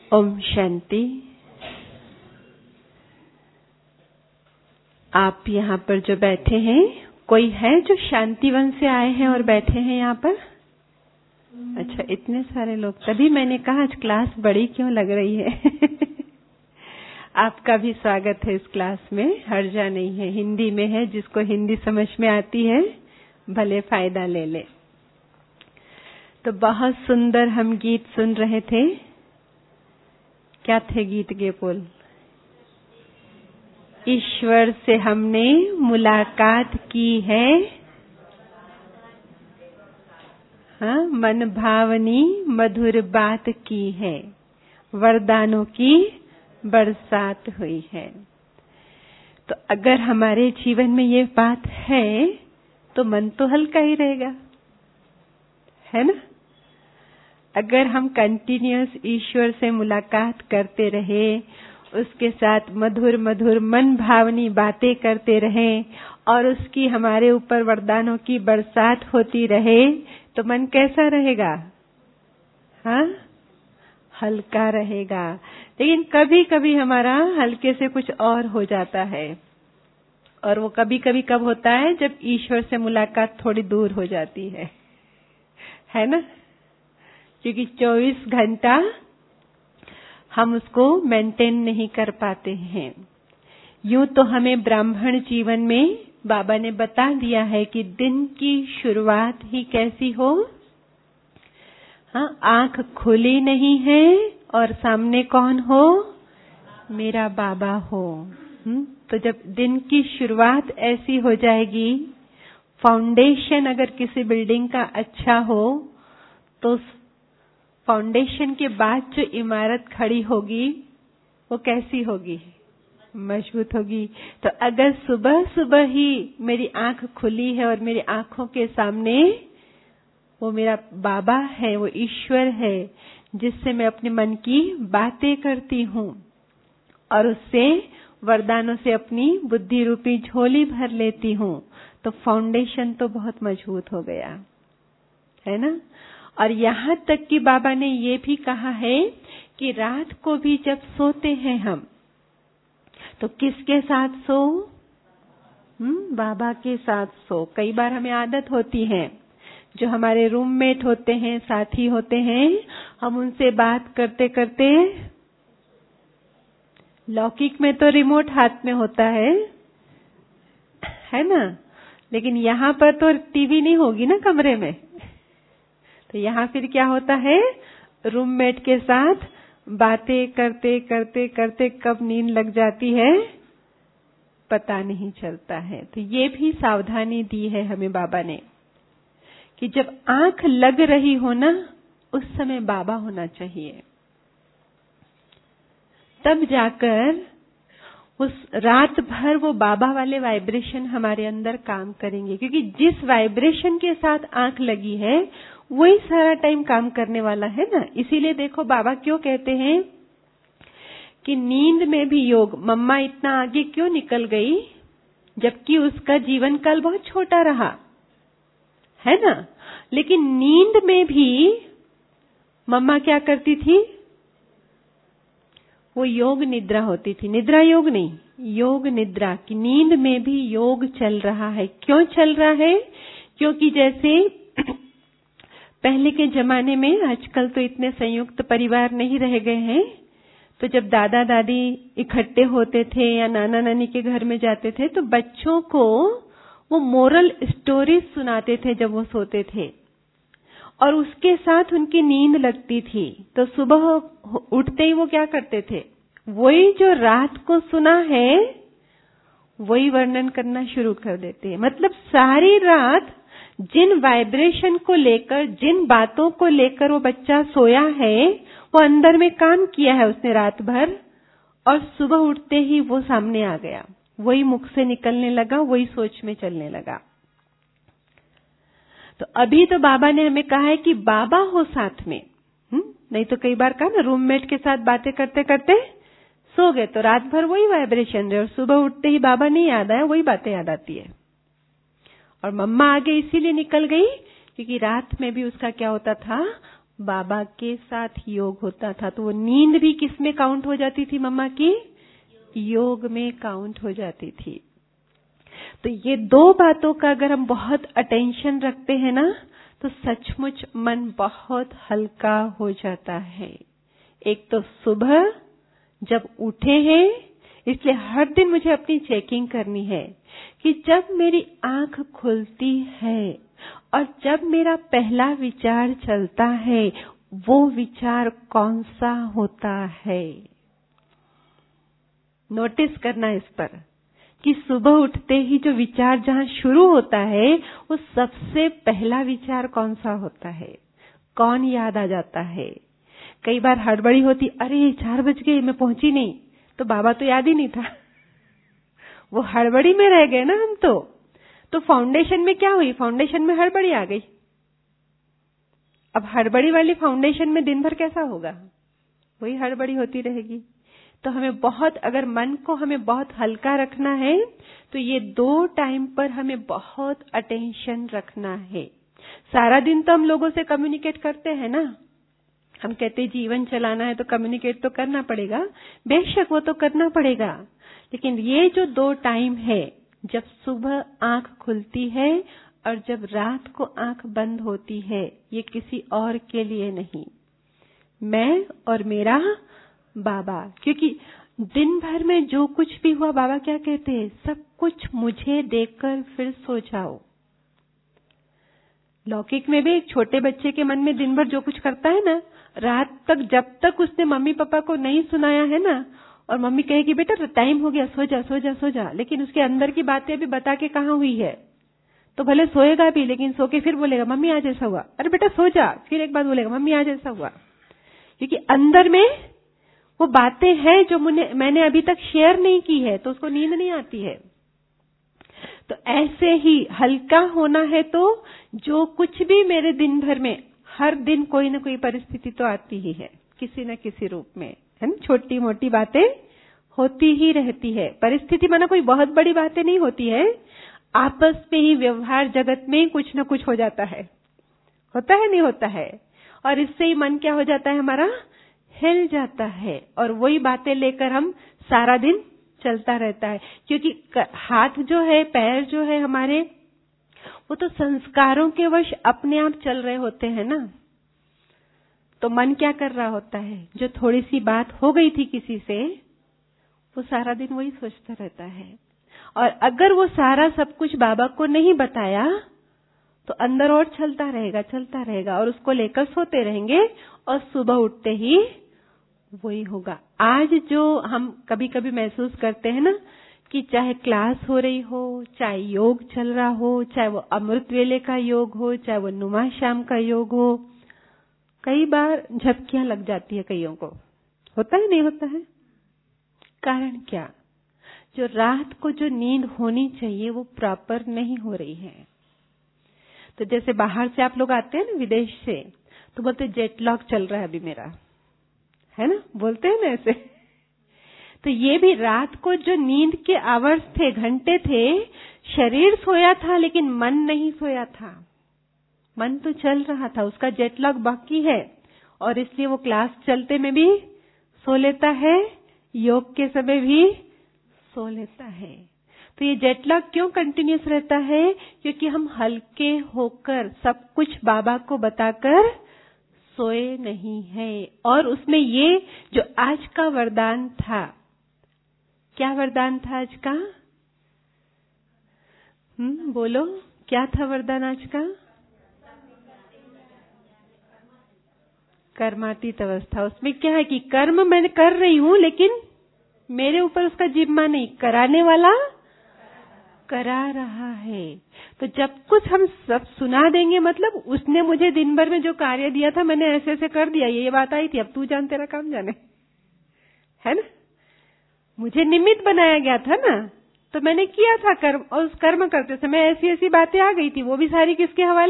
ओम शांति। आप यहाँ पर जो बैठे हैं, कोई है जो शांतिवन से आए हैं और बैठे हैं यहाँ पर? अच्छा, इतने सारे लोग। तभी मैंने कहा आज क्लास बड़ी क्यों लग रही है। आपका भी स्वागत है इस क्लास में, हर्जा नहीं है। हिंदी में है, जिसको हिंदी समझ में आती है भले फायदा ले ले। तो बहुत सुंदर हम गीत सुन रहे थे। क्या थे गीत के बोल? ईश्वर से हमने मुलाकात की है, हाँ, मन भावनी मधुर बात की है, वरदानों की बरसात हुई है। तो अगर हमारे जीवन में ये बात है तो मन तो हल्का ही रहेगा, है ना? अगर हम कंटिन्यूअस ईश्वर से मुलाकात करते रहे, उसके साथ मधुर मधुर मन भावनी बातें करते रहें और उसकी हमारे ऊपर वरदानों की बरसात होती रहे, तो मन कैसा रहेगा? हाँ, हल्का रहेगा। लेकिन कभी कभी हमारा हल्के से कुछ और हो जाता है, और वो कभी कभी कब होता है? जब ईश्वर से मुलाकात थोड़ी दूर हो जाती है ना? क्योंकि 24 घंटा हम उसको मेंटेन नहीं कर पाते हैं। यूं तो हमें ब्राह्मण जीवन में बाबा ने बता दिया है कि दिन की शुरुआत ही कैसी हो? हाँ, आंख खुली नहीं है और सामने कौन हो? मेरा बाबा हो। तो जब दिन की शुरुआत ऐसी हो जाएगी, फाउंडेशन अगर किसी बिल्डिंग का अच्छा हो, तो फाउंडेशन के बाद जो इमारत खड़ी होगी वो कैसी होगी? मजबूत होगी। तो अगर सुबह सुबह ही मेरी आंख खुली है और मेरी आंखों के सामने वो मेरा बाबा है, वो ईश्वर है, जिससे मैं अपने मन की बातें करती हूँ और उससे वरदानों से अपनी बुद्धि रूपी झोली भर लेती हूँ, तो फाउंडेशन तो बहुत मजबूत हो गया, है ना? और यहाँ तक कि बाबा ने ये भी कहा है कि रात को भी जब सोते हैं हम, तो किसके साथ सो? बाबा के साथ सो। कई बार हमें आदत होती है, जो हमारे रूममेट होते हैं, साथी होते हैं, हम उनसे बात करते करते, लौकिक में तो रिमोट हाथ में होता है ना? लेकिन यहाँ पर तो टीवी नहीं होगी ना कमरे में, तो यहाँ फिर क्या होता है? रूममेट के साथ बातें करते करते करते कब नींद लग जाती है पता नहीं चलता है। तो ये भी सावधानी दी है हमें बाबा ने कि जब आंख लग रही हो ना, उस समय बाबा होना चाहिए, तब जाकर उस रात भर वो बाबा वाले वाइब्रेशन हमारे अंदर काम करेंगे। क्योंकि जिस वाइब्रेशन के साथ आंख लगी है वही सारा टाइम काम करने वाला है ना। इसीलिए देखो बाबा क्यों कहते हैं कि नींद में भी योग। मम्मा इतना आगे क्यों निकल गई, जबकि उसका जीवन काल बहुत छोटा रहा, है ना? लेकिन नींद में भी मम्मा क्या करती थी? वो योग निद्रा होती थी। निद्रा योग नहीं, योग निद्रा की। नींद में भी योग चल रहा है। क्यों चल रहा है? क्योंकि जैसे पहले के जमाने में, आजकल तो इतने संयुक्त परिवार नहीं रह गए हैं, तो जब दादा दादी इकट्ठे होते थे या नाना नानी के घर में जाते थे, तो बच्चों को वो मोरल स्टोरीज सुनाते थे जब वो सोते थे, और उसके साथ उनकी नींद लगती थी। तो सुबह उठते ही वो क्या करते थे? वही जो रात को सुना है वही वर्णन करना शुरू कर देते हैं। मतलब सारी रात जिन वाइब्रेशन को लेकर, जिन बातों को लेकर वो बच्चा सोया है, वो अंदर में काम किया है उसने रात भर, और सुबह उठते ही वो सामने आ गया, वही मुख से निकलने लगा, वही सोच में चलने लगा। तो अभी तो बाबा ने हमें कहा है कि बाबा हो साथ में। नहीं तो कई बार कहा ना, रूममेट के साथ बातें करते करते सो गए, तो रात भर वही वाइब्रेशन रहे और सुबह उठते ही बाबा नहीं याद आया, वही बातें याद आती है। और मम्मा आगे इसीलिए निकल गई क्योंकि रात में भी उसका क्या होता था? बाबा के साथ योग होता था, तो वो नींद भी किस में काउंट हो जाती थी मम्मा की? योग में काउंट हो जाती थी। तो ये दो बातों का अगर हम बहुत अटेंशन रखते हैं ना, तो सचमुच मन बहुत हल्का हो जाता है। एक तो सुबह जब उठे हैं, इसलिए हर दिन मुझे अपनी चेकिंग करनी है कि जब मेरी आंख खुलती है और जब मेरा पहला विचार चलता है, वो विचार कौन सा होता है। नोटिस करना इस पर कि सुबह उठते ही जो विचार जहां शुरू होता है, वो सबसे पहला विचार कौन सा होता है, कौन याद आ जाता है। कई बार हड़बड़ी होती, अरे 4 बज गए, मैं पहुंची नहीं, तो बाबा तो याद ही नहीं था। वो हड़बड़ी में रह गए ना हम तो फाउंडेशन में क्या हुई? फाउंडेशन में हड़बड़ी आ गई। अब हड़बड़ी वाली फाउंडेशन में दिन भर कैसा होगा? वही हड़बड़ी होती रहेगी। तो हमें बहुत, अगर मन को हमें बहुत हल्का रखना है, तो ये 2 टाइम पर हमें बहुत अटेंशन रखना है। सारा दिन तो हम लोगों से कम्युनिकेट करते हैं ना, हम कहते जीवन चलाना है तो कम्युनिकेट तो करना पड़ेगा, बेशक वो तो करना पड़ेगा, लेकिन ये जो 2 टाइम है, जब सुबह आंख खुलती है और जब रात को आंख बंद होती है, ये किसी और के लिए नहीं, मैं और मेरा बाबा। क्योंकि दिन भर में जो कुछ भी हुआ, बाबा क्या कहते हैं? सब कुछ मुझे देकर फिर सो जाओ। लौकिक में भी एक छोटे बच्चे के मन में दिन भर जो कुछ करता है ना, रात तक जब तक उसने मम्मी पापा को नहीं सुनाया है ना, और मम्मी कहेगी बेटा टाइम हो गया, सो जा सो जा सो जा, लेकिन उसके अंदर की बातें भी बता के कहाँ हुई है, तो भले सोएगा भी, लेकिन सो के फिर बोलेगा मम्मी आज ऐसा हुआ, अरे बेटा सो जा, फिर एक बार बोलेगा मम्मी आज ऐसा हुआ। क्योंकि अंदर में वो बातें हैं जो मैंने अभी तक शेयर नहीं की है, तो उसको नींद नहीं आती है। तो ऐसे ही हल्का होना है, तो जो कुछ भी मेरे दिन भर में, हर दिन कोई ना कोई परिस्थिति तो आती ही है, किसी न किसी रूप में, है ना, छोटी मोटी बातें होती ही रहती है। परिस्थिति माना कोई बहुत बड़ी बातें नहीं होती है, आपस में ही व्यवहार जगत में कुछ न कुछ हो जाता है, होता है नहीं होता है, और इससे ही मन क्या हो जाता है हमारा? हिल जाता है, और वही बातें लेकर हम सारा दिन चलता रहता है। क्योंकि हाथ जो है, पैर जो है हमारे, वो तो संस्कारों के वश अपने आप चल रहे होते हैं ना। तो मन क्या कर रहा होता है? जो थोड़ी सी बात हो गई थी किसी से, वो सारा दिन वही सोचता रहता है। और अगर वो सारा सब कुछ बाबा को नहीं बताया, तो अंदर और चलता रहेगा, और उसको लेकर सोते रहेंगे, और सुबह उठते ही वही होगा। आज जो हम कभी कभी महसूस करते हैं ना, कि चाहे क्लास हो रही हो, चाहे योग चल रहा हो, चाहे वो अमृत वेले का योग हो, चाहे वो नुमा शाम का योग हो, कई बार झपकियां लग जाती है कईयों को, होता है नहीं होता है? कारण क्या? जो रात को जो नींद होनी चाहिए वो प्रॉपर नहीं हो रही है। तो जैसे बाहर से आप लोग आते हैं ना, विदेश से, तो बोलते जेट लॉग चल रहा है अभी मेरा, है ना, बोलते हैं ना ऐसे। तो ये भी रात को जो नींद के आवर्स थे, घंटे थे, शरीर सोया था लेकिन मन नहीं सोया था। मन तो चल रहा था, उसका जेट लॉग बाकी है, और इसलिए वो क्लास चलते में भी सो लेता है, योग के समय भी सो लेता है। तो ये जेट लॉग क्यों कंटिन्यूस रहता है? क्योंकि हम हल्के होकर सब कुछ बाबा को बताकर सोए नहीं है। और उसमें ये जो आज का वरदान था, क्या वरदान था आज का? बोलो, क्या था वरदान आज का? कर्मातीत अवस्था। उसमें क्या है कि कर्म मैं कर रही हूं, लेकिन मेरे ऊपर उसका जिम्मा नहीं, कराने वाला करा रहा है। तो जब कुछ हम सब सुना देंगे, मतलब उसने मुझे दिन भर में जो कार्य दिया था, मैंने ऐसे ऐसे कर दिया, ये बात आई थी, अब तू जान, तेरा काम जाने, है ना। मुझे निमित्त बनाया गया था ना, तो मैंने किया था कर्म, और उस कर्म करते समय ऐसी ऐसी बातें आ गई थी, वो भी सारी किसके हवाले?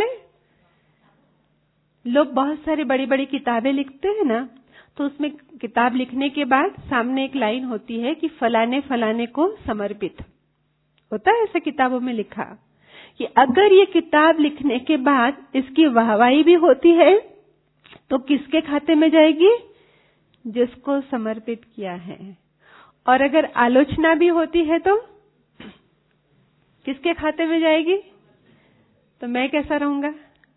लोग बहुत सारी बड़ी बड़ी किताबें लिखते हैं ना, तो उसमें किताब लिखने के बाद सामने एक लाइन होती है कि फलाने फलाने को समर्पित, होता है ऐसे किताबों में लिखा, कि अगर ये किताब लिखने के बाद इसकी वाहवाही भी होती है, तो किसके खाते में जाएगी? जिसको समर्पित किया है। और अगर आलोचना भी होती है तो किसके खाते में जाएगी? तो मैं कैसा रहूंगा?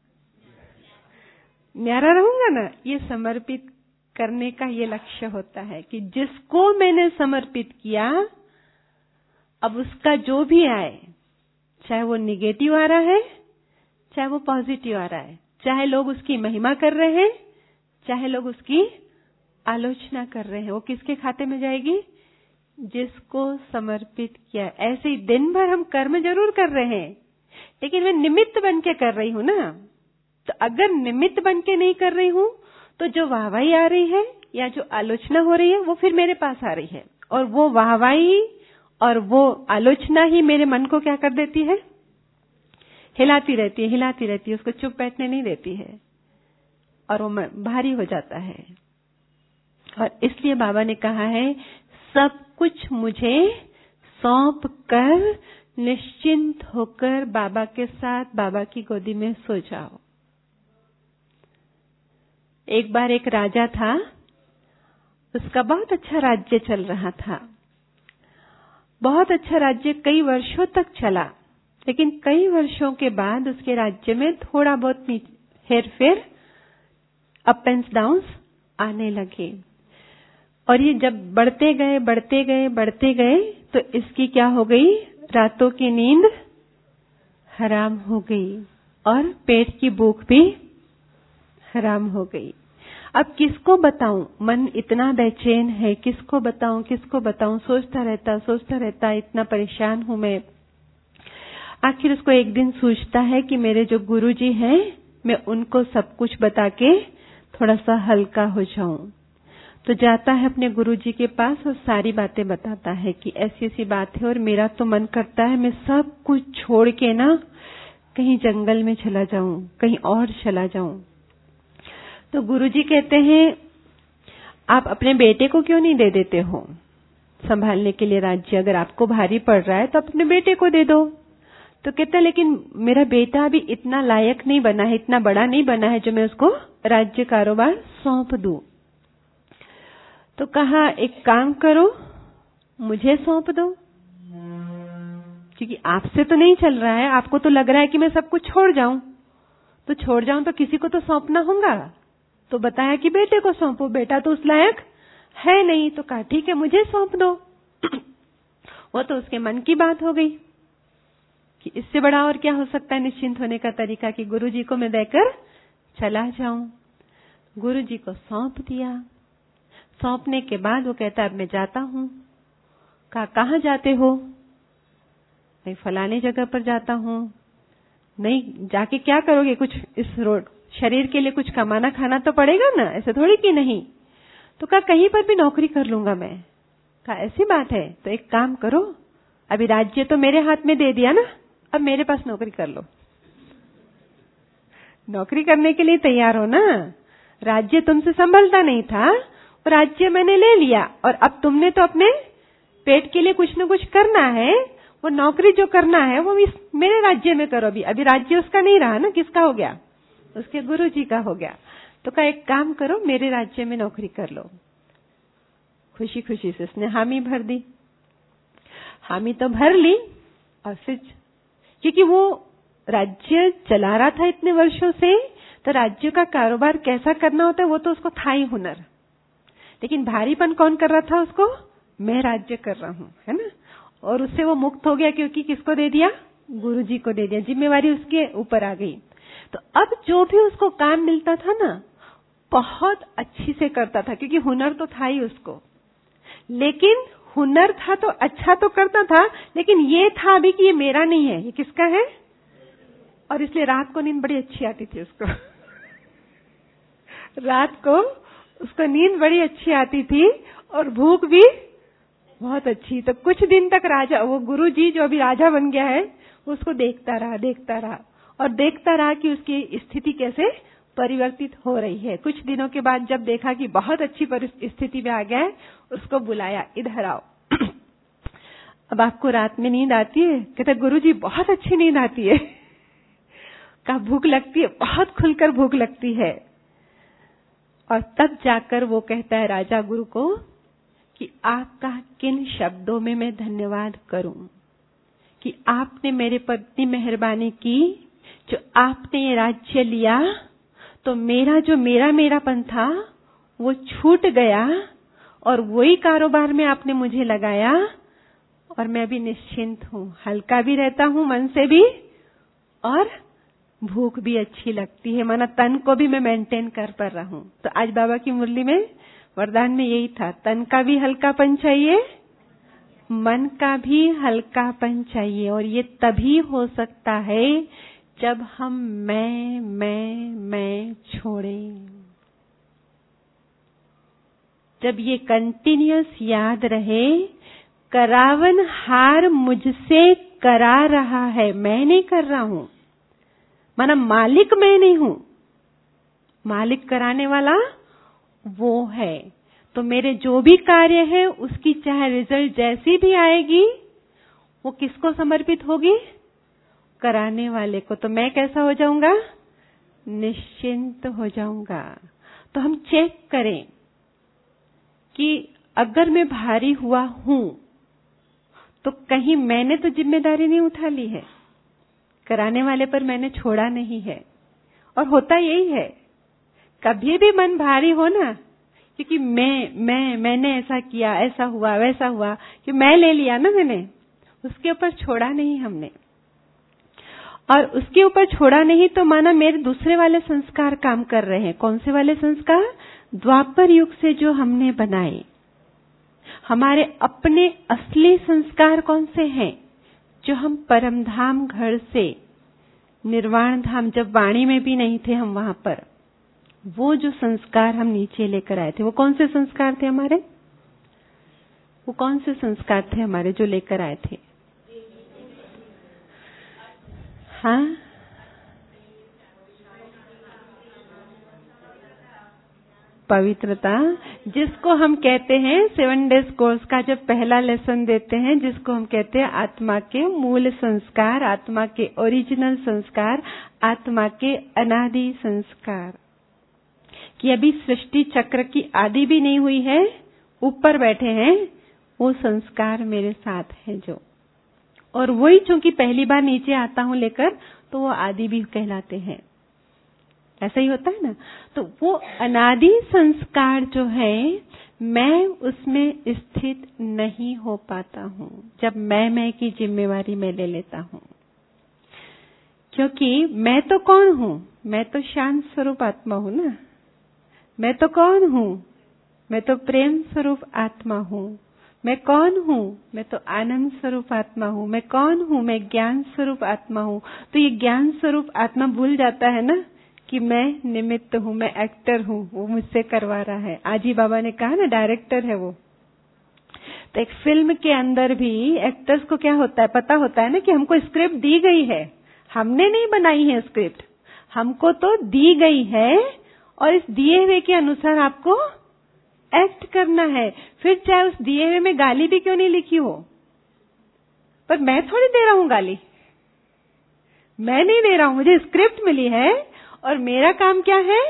न्यारा रहूंगा ना। ये समर्पित करने का ये लक्ष्य होता है कि जिसको मैंने समर्पित किया, अब उसका जो भी आए, चाहे वो निगेटिव आ रहा है, चाहे वो पॉजिटिव आ रहा है, चाहे लोग उसकी महिमा कर रहे हैं, चाहे लोग उसकी आलोचना कर रहे हैं, वो किसके खाते में जाएगी? जिसको समर्पित किया। ऐसे ही दिन भर हम कर्म जरूर कर रहे हैं, लेकिन मैं निमित्त बन के कर रही हूं ना। तो अगर निमित्त बन के नहीं कर रही हूं, तो जो वाहवाही आ रही है या जो आलोचना हो रही है, वो फिर मेरे पास आ रही है। और वो वाहवाही और वो आलोचना ही मेरे मन को क्या कर देती है? हिलाती रहती है, उसको चुप बैठने नहीं देती है, और वो भारी हो जाता है। और इसलिए बाबा ने कहा है, सब कुछ मुझे सौंप कर निश्चिंत होकर बाबा के साथ बाबा की गोदी में सो जाओ। एक बार एक राजा था, उसका बहुत अच्छा राज्य चल रहा था। बहुत अच्छा राज्य कई वर्षों तक चला, लेकिन कई वर्षों के बाद उसके राज्य में थोड़ा बहुत हेरफेर, अप एंड डाउन्स आने लगे। और ये जब बढ़ते गए तो इसकी क्या हो गई? रातों की नींद हराम हो गई और पेट की भूख भी हराम हो गई। अब किसको बताऊं? मन इतना बेचैन है, किसको बताऊं? सोचता रहता, इतना परेशान हूं मैं। आखिर उसको एक दिन सूझता है कि मेरे जो गुरुजी हैं, मैं उनको सब कुछ बता के थोड़ा सा हल्का हो जाऊं। तो जाता है अपने गुरुजी के पास और सारी बातें बताता है कि ऐसी ऐसी बात है, और मेरा तो मन करता है मैं सब कुछ छोड़ के ना कहीं जंगल में चला जाऊं, कहीं और चला जाऊं। तो गुरुजी कहते हैं, आप अपने बेटे को क्यों नहीं दे देते हो संभालने के लिए राज्य? अगर आपको भारी पड़ रहा है तो अपने बेटे को दे दो। तो कहता है, लेकिन मेरा बेटा अभी इतना लायक नहीं बना है, इतना बड़ा नहीं बना है जो मैं उसको राज्य कारोबार सौंप दूं। तो कहा, एक काम करो, मुझे सौंप दो, क्योंकि आपसे तो नहीं चल रहा है। आपको तो लग रहा है कि मैं सब कुछ छोड़ जाऊं, तो किसी को तो सौंपना होगा। तो बताया कि बेटे को सौंपो, बेटा तो उस लायक है नहीं। तो कहा, ठीक है, मुझे सौंप दो। वो तो उसके मन की बात हो गई कि इससे बड़ा और क्या हो सकता है निश्चिंत होने का तरीका कि गुरुजी को मैं देकर चला जाऊं। गुरुजी को सौंप दिया। सौंपने के बाद वो कहता, अब मैं जाता हूं। कहा, कहां जाते हो? नहीं, फलाने जगह पर जाता हूं। नहीं, जाके क्या करोगे? कुछ इस रोड शरीर के लिए कुछ कमाना खाना तो पड़ेगा ना, ऐसे थोड़ी कि नहीं। तो कहा, कहीं पर भी नौकरी कर लूंगा मैं। कहा, ऐसी बात है? तो एक काम करो, अभी राज्य तो मेरे हाथ में दे दिया ना, अब मेरे पास नौकरी कर लो। नौकरी करने के लिए तैयार हो ना? राज्य तुमसे संभलता नहीं था, राज्य मैंने ले लिया, और अब तुमने तो अपने पेट के लिए कुछ न कुछ करना है। वो नौकरी जो करना है वो मेरे राज्य में करो। अभी राज्य उसका नहीं रहा ना, किसका हो गया? उसके गुरुजी का हो गया। तो कहा, एक काम करो, मेरे राज्य में नौकरी कर लो। खुशी खुशी से उसने हामी भर दी। हामी तो भर ली, और फिर क्योंकि वो राज्य चला रहा था इतने वर्षों से, तो राज्य का कारोबार कैसा करना होता है वो तो उसको था ही हुनर। लेकिन भारीपन कौन कर रहा था उसको? मैं राज्य कर रहा हूं, है ना। और उससे वो मुक्त हो गया, क्योंकि किसको दे दिया? गुरुजी को दे दिया। जिम्मेवारी उसके ऊपर आ गई। तो अब जो भी उसको काम मिलता था ना, बहुत अच्छी से करता था, क्योंकि हुनर तो था ही उसको। लेकिन हुनर था तो अच्छा तो करता था, लेकिन ये था अभी कि ये मेरा नहीं है, ये किसका है। और इसलिए रात को नींद बड़ी अच्छी आती थी उसको। रात को उसको नींद बड़ी अच्छी आती थी, और भूख भी बहुत अच्छी। तो कुछ दिन तक राजा, वो गुरुजी जो अभी राजा बन गया है, उसको देखता रहा और देखता रहा कि उसकी स्थिति कैसे परिवर्तित हो रही है। कुछ दिनों के बाद जब देखा कि बहुत अच्छी स्थिति में आ गया है, उसको बुलाया, इधर आओ। अब आपको रात में नींद आती है? कहते, गुरुजी बहुत अच्छी नींद आती है। कहा, भूख लगती है? बहुत खुलकर भूख लगती है। और तब जाकर वो कहता है राजा गुरु को कि आपका किन शब्दों में मैं धन्यवाद करूं कि आपने मेरे पर इतनी मेहरबानी की, जो आपने ये राज्य लिया तो मेरापन था वो छूट गया और वही कारोबार में आपने मुझे लगाया और मैं भी निश्चिंत हूं, हल्का भी रहता हूं मन से भी और भूख भी अच्छी लगती है, माना तन को भी मैं मेंटेन कर पा रहा हूं। तो आज बाबा की मुरली में वरदान में यही था, तन का भी हल्कापन चाहिए, मन का भी हल्कापन चाहिए। और ये तभी हो सकता है जब हम मैं छोड़ें, जब ये कंटिन्यूअस याद रहे करावन हार मुझसे करा रहा है, मैं नहीं कर रहा हूं, माना मालिक मैं नहीं हूं, मालिक कराने वाला वो है। तो मेरे जो भी कार्य है उसकी चाहे रिजल्ट जैसी भी आएगी वो किसको समर्पित होगी, कराने वाले को। तो मैं कैसा हो जाऊंगा, निश्चिंत हो जाऊंगा। तो हम चेक करें कि अगर मैं भारी हुआ हूं तो कहीं मैंने तो जिम्मेदारी नहीं उठा ली है, कराने वाले पर मैंने छोड़ा नहीं है। और होता यही है, कभी भी मन भारी हो ना, क्योंकि मैंने ऐसा किया, ऐसा हुआ, वैसा हुआ, कि मैं ले लिया ना मैंने, उसके ऊपर छोड़ा नहीं हमने। और उसके ऊपर छोड़ा नहीं तो माना मेरे दूसरे वाले संस्कार काम कर रहे हैं। कौन से वाले संस्कार? द्वापर युग से जो हमने बनाए। हमारे अपने असली संस्कार कौन से हैं? जो हम परम धाम घर से निर्वाण धाम, जब वाणी में भी नहीं थे हम वहां पर, वो जो संस्कार हम नीचे लेकर आए थे, वो कौन से संस्कार थे हमारे? वो कौन से संस्कार थे हमारे जो लेकर आए थे? हाँ, पवित्रता, जिसको हम कहते हैं 7 डेज कोर्स का जब पहला लेसन देते हैं, जिसको हम कहते हैं आत्मा के मूल संस्कार, आत्मा के ओरिजिनल संस्कार, आत्मा के अनादि संस्कार, कि अभी सृष्टि चक्र की आदि भी नहीं हुई है, ऊपर बैठे हैं, वो संस्कार मेरे साथ है जो। और वही चूंकि पहली बार नीचे आता हूं लेकर, तो वो आदि भी कहलाते हैं। ऐसा ही होता है ना। तो वो अनादि संस्कार जो है, मैं उसमें स्थित नहीं हो पाता हूं जब मैं की जिम्मेवारी मैं ले लेता हूं। क्योंकि मैं तो कौन हूं? मैं तो शांत स्वरूप आत्मा हूं ना। मैं तो कौन हूं? मैं तो प्रेम स्वरूप आत्मा हूं। मैं कौन हूं? मैं तो आनंद स्वरूप आत्मा हूं। मैं कौन हूं? मैं ज्ञान स्वरूप आत्मा हूं। तो ये ज्ञान स्वरूप आत्मा भूल जाता है ना कि मैं निमित्त हूं, मैं एक्टर हूं, वो मुझसे करवा रहा है। आज ही बाबा ने कहा ना, डायरेक्टर है वो। तो एक फिल्म के अंदर भी एक्टर्स को क्या होता है, पता होता है ना कि हमको स्क्रिप्ट दी गई है, हमने नहीं बनाई है स्क्रिप्ट, हमको तो दी गई है और इस दिए हुए के अनुसार आपको एक्ट करना है। फिर चाहे उस दिए हुए में गाली भी क्यों नहीं लिखी हो, पर मैं थोड़ी दे रहा हूं गाली, मैं नहीं दे रहा हूं, मुझे स्क्रिप्ट मिली है और मेरा काम क्या है,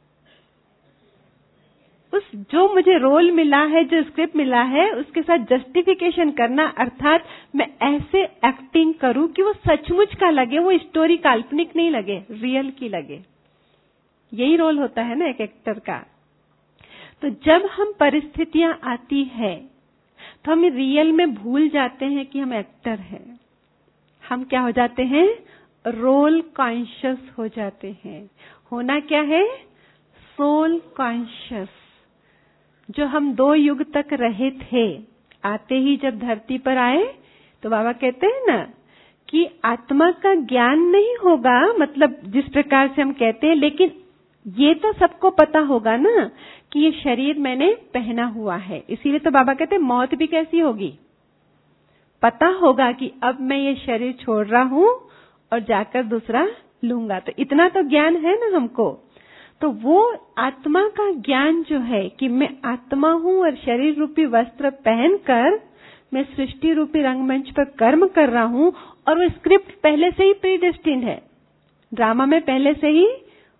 उस जो मुझे रोल मिला है, जो स्क्रिप्ट मिला है, उसके साथ जस्टिफिकेशन करना। अर्थात मैं ऐसे एक्टिंग करूं कि वो सचमुच का लगे, वो स्टोरी काल्पनिक नहीं लगे, रियल की लगे। यही रोल होता है ना एक एक्टर का। तो जब हम परिस्थितियां आती है तो हम रियल में भूल जाते हैं कि हम एक्टर हैं। हम क्या हो जाते हैं? रोल कॉन्शियस हो जाते हैं। होना क्या है? Soul conscious. जो हम 2 युग तक रहे थे, आते ही जब धरती पर आए तो बाबा कहते हैं ना कि आत्मा का ज्ञान नहीं होगा, मतलब जिस प्रकार से हम कहते हैं, लेकिन ये तो सबको पता होगा ना कि ये शरीर मैंने पहना हुआ है। इसीलिए तो बाबा कहते हैं मौत भी कैसी होगी, पता होगा कि अब मैं ये शरीर छोड़ रहा हूं और जाकर दूसरा लूंगा। तो इतना तो ज्ञान है ना हमको। तो वो आत्मा का ज्ञान जो है कि मैं आत्मा हूं और शरीर रूपी वस्त्र पहनकर मैं सृष्टि रूपी रंगमंच पर कर्म कर रहा हूं, और वो स्क्रिप्ट पहले से ही प्री डेस्टिन्ड है, ड्रामा में पहले से ही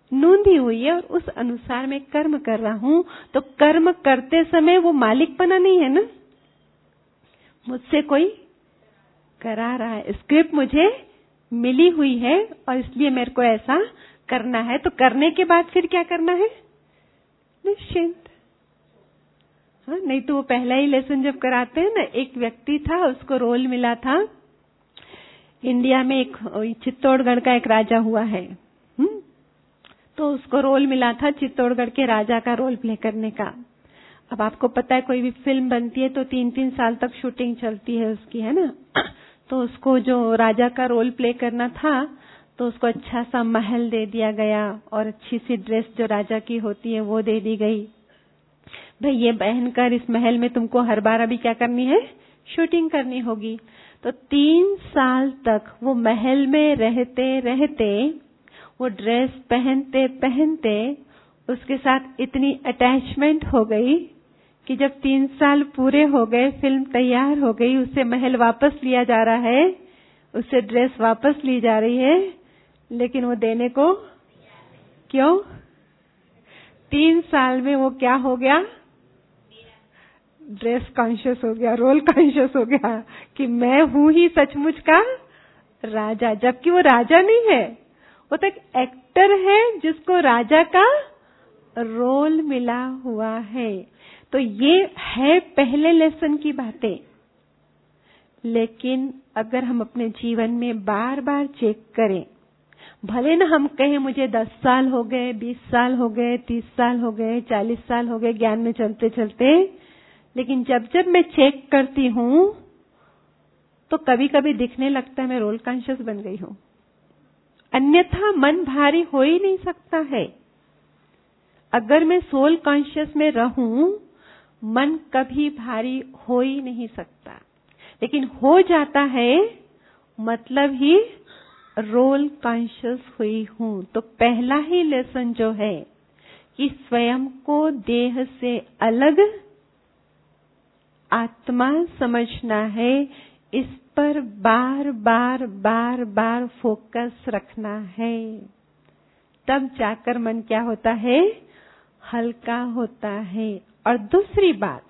नूंदी हुई है और उस अनुसार मैं कर्म कर रहा हूं, तो कर्म करते समय वो मालिकपना नहीं है ना, मुझसे कोई करा रहा है। स्क्रिप्ट मुझे मिली हुई है और इसलिए मेरे को ऐसा करना है। तो करने के बाद फिर क्या करना है? निश्चिंत। हाँ, नहीं तो वो पहला ही लेसन जब कराते हैं ना, एक व्यक्ति था, उसको रोल मिला था, इंडिया में एक चित्तौड़गढ़ का एक राजा हुआ है, तो उसको रोल मिला था चित्तौड़गढ़ के राजा का रोल प्ले करने का। अब आपको पता है कोई भी फिल्म बनती है तो 3-3 साल तक शूटिंग चलती है उसकी, है ना। तो उसको जो राजा का रोल प्ले करना था तो उसको अच्छा सा महल दे दिया गया और अच्छी सी ड्रेस जो राजा की होती है वो दे दी गई। भाई ये पहनकर इस महल में तुमको हर बार अभी क्या करनी है? शूटिंग करनी होगी। तो 3 साल तक वो महल में रहते रहते, वो ड्रेस पहनते पहनते उसके साथ इतनी अटैचमेंट हो गई कि जब 3 साल पूरे हो गए, फिल्म तैयार हो गई, उससे महल वापस लिया जा रहा है, उससे ड्रेस वापस ली जा रही है, लेकिन वो देने को क्यों? 3 साल में वो क्या हो गया? ड्रेस कॉन्शियस हो गया, रोल कॉन्शियस हो गया कि मैं हूं ही सचमुच का राजा, जबकि वो राजा नहीं है, वो तो एक एक्टर है जिसको राजा का रोल मिला हुआ है। तो ये है पहले लेसन की बातें। लेकिन अगर हम अपने जीवन में बार बार चेक करें, भले ना हम कहें मुझे 10 साल हो गए, 20 साल हो गए, 30 साल हो गए, 40 साल हो गए ज्ञान में चलते चलते, लेकिन जब जब मैं चेक करती हूं तो कभी कभी दिखने लगता है मैं रोल कॉन्शियस बन गई हूं। अन्यथा मन भारी हो ही नहीं सकता है। अगर मैं सोल कॉन्शियस में रहूं, मन कभी भारी हो ही नहीं सकता। लेकिन हो जाता है, मतलब ही रोल कॉन्शियस हुई हूं। तो पहला ही लेसन जो है कि स्वयं को देह से अलग आत्मा समझना है, इस पर बार बार बार बार फोकस रखना है। तब जाकर मन क्या होता है? हल्का होता है। और दूसरी बात,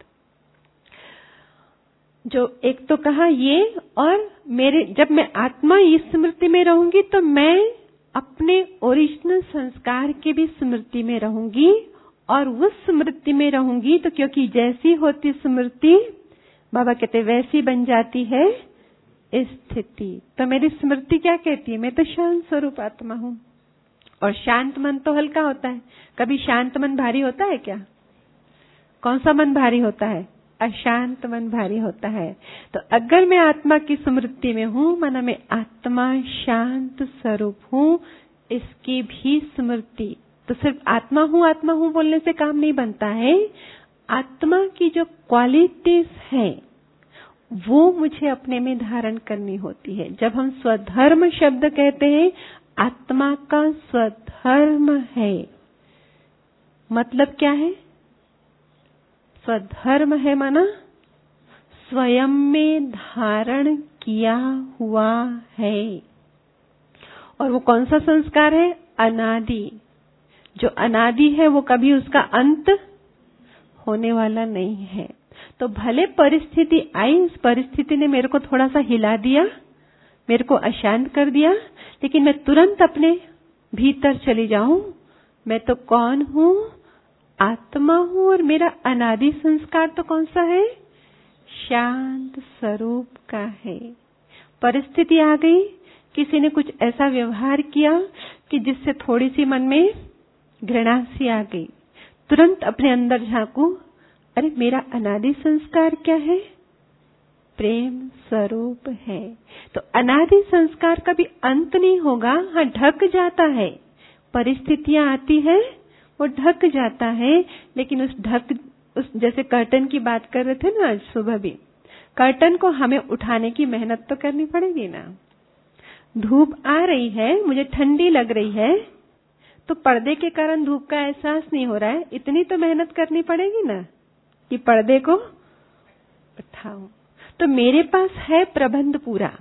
जो एक तो कहा ये, और मेरे जब मैं आत्मा इस स्मृति में रहूंगी तो मैं अपने ओरिजिनल संस्कार की भी स्मृति में रहूंगी, और उस स्मृति में रहूंगी तो क्योंकि जैसी होती स्मृति, बाबा कहते वैसी बन जाती है स्थिति। तो मेरी स्मृति क्या कहती है? मैं तो शांत स्वरूप आत्मा हूं, और शांत मन तो हल्का होता है। कभी शांत मन भारी होता है क्या? कौन सा मन भारी होता है? अशांत मन भारी होता है। तो अगर मैं आत्मा की स्मृति में हूं, माना मैं आत्मा शांत स्वरूप हूं, इसकी भी स्मृति। तो सिर्फ आत्मा हूं बोलने से काम नहीं बनता है। आत्मा की जो क्वालिटीज है वो मुझे अपने में धारण करनी होती है। जब हम स्वधर्म शब्द कहते हैं, आत्मा का स्वधर्म है, मतलब क्या है? स्वधर्म है माना स्वयं में धारण किया हुआ है। और वो कौन सा संस्कार है? अनादि। जो अनादि है वो कभी उसका अंत होने वाला नहीं है। तो भले परिस्थिति आई, उस परिस्थिति ने मेरे को थोड़ा सा हिला दिया, मेरे को अशांत कर दिया, लेकिन मैं तुरंत अपने भीतर चली जाऊं, मैं तो कौन हूं? आत्मा हूं। और मेरा अनादि संस्कार तो कौन सा है? शांत स्वरूप का है। परिस्थिति आ गई, किसी ने कुछ ऐसा व्यवहार किया कि जिससे थोड़ी सी मन में घृणा सी आ गई, तुरंत अपने अंदर झांकू, अरे मेरा अनादि संस्कार क्या है? प्रेम स्वरूप है। तो अनादि संस्कार का भी अंत नहीं होगा। हाँ, ढक जाता है, परिस्थितियां आती है वो ढक जाता है, लेकिन उस जैसे कर्टन की बात कर रहे थे ना आज सुबह भी, कर्टन को हमें उठाने की मेहनत तो करनी पड़ेगी ना। धूप आ रही है, मुझे ठंडी लग रही है, तो पर्दे के कारण धूप का एहसास नहीं हो रहा है, इतनी तो मेहनत करनी पड़ेगी ना कि पर्दे को उठाऊं। तो मेरे पास है प्रबंध,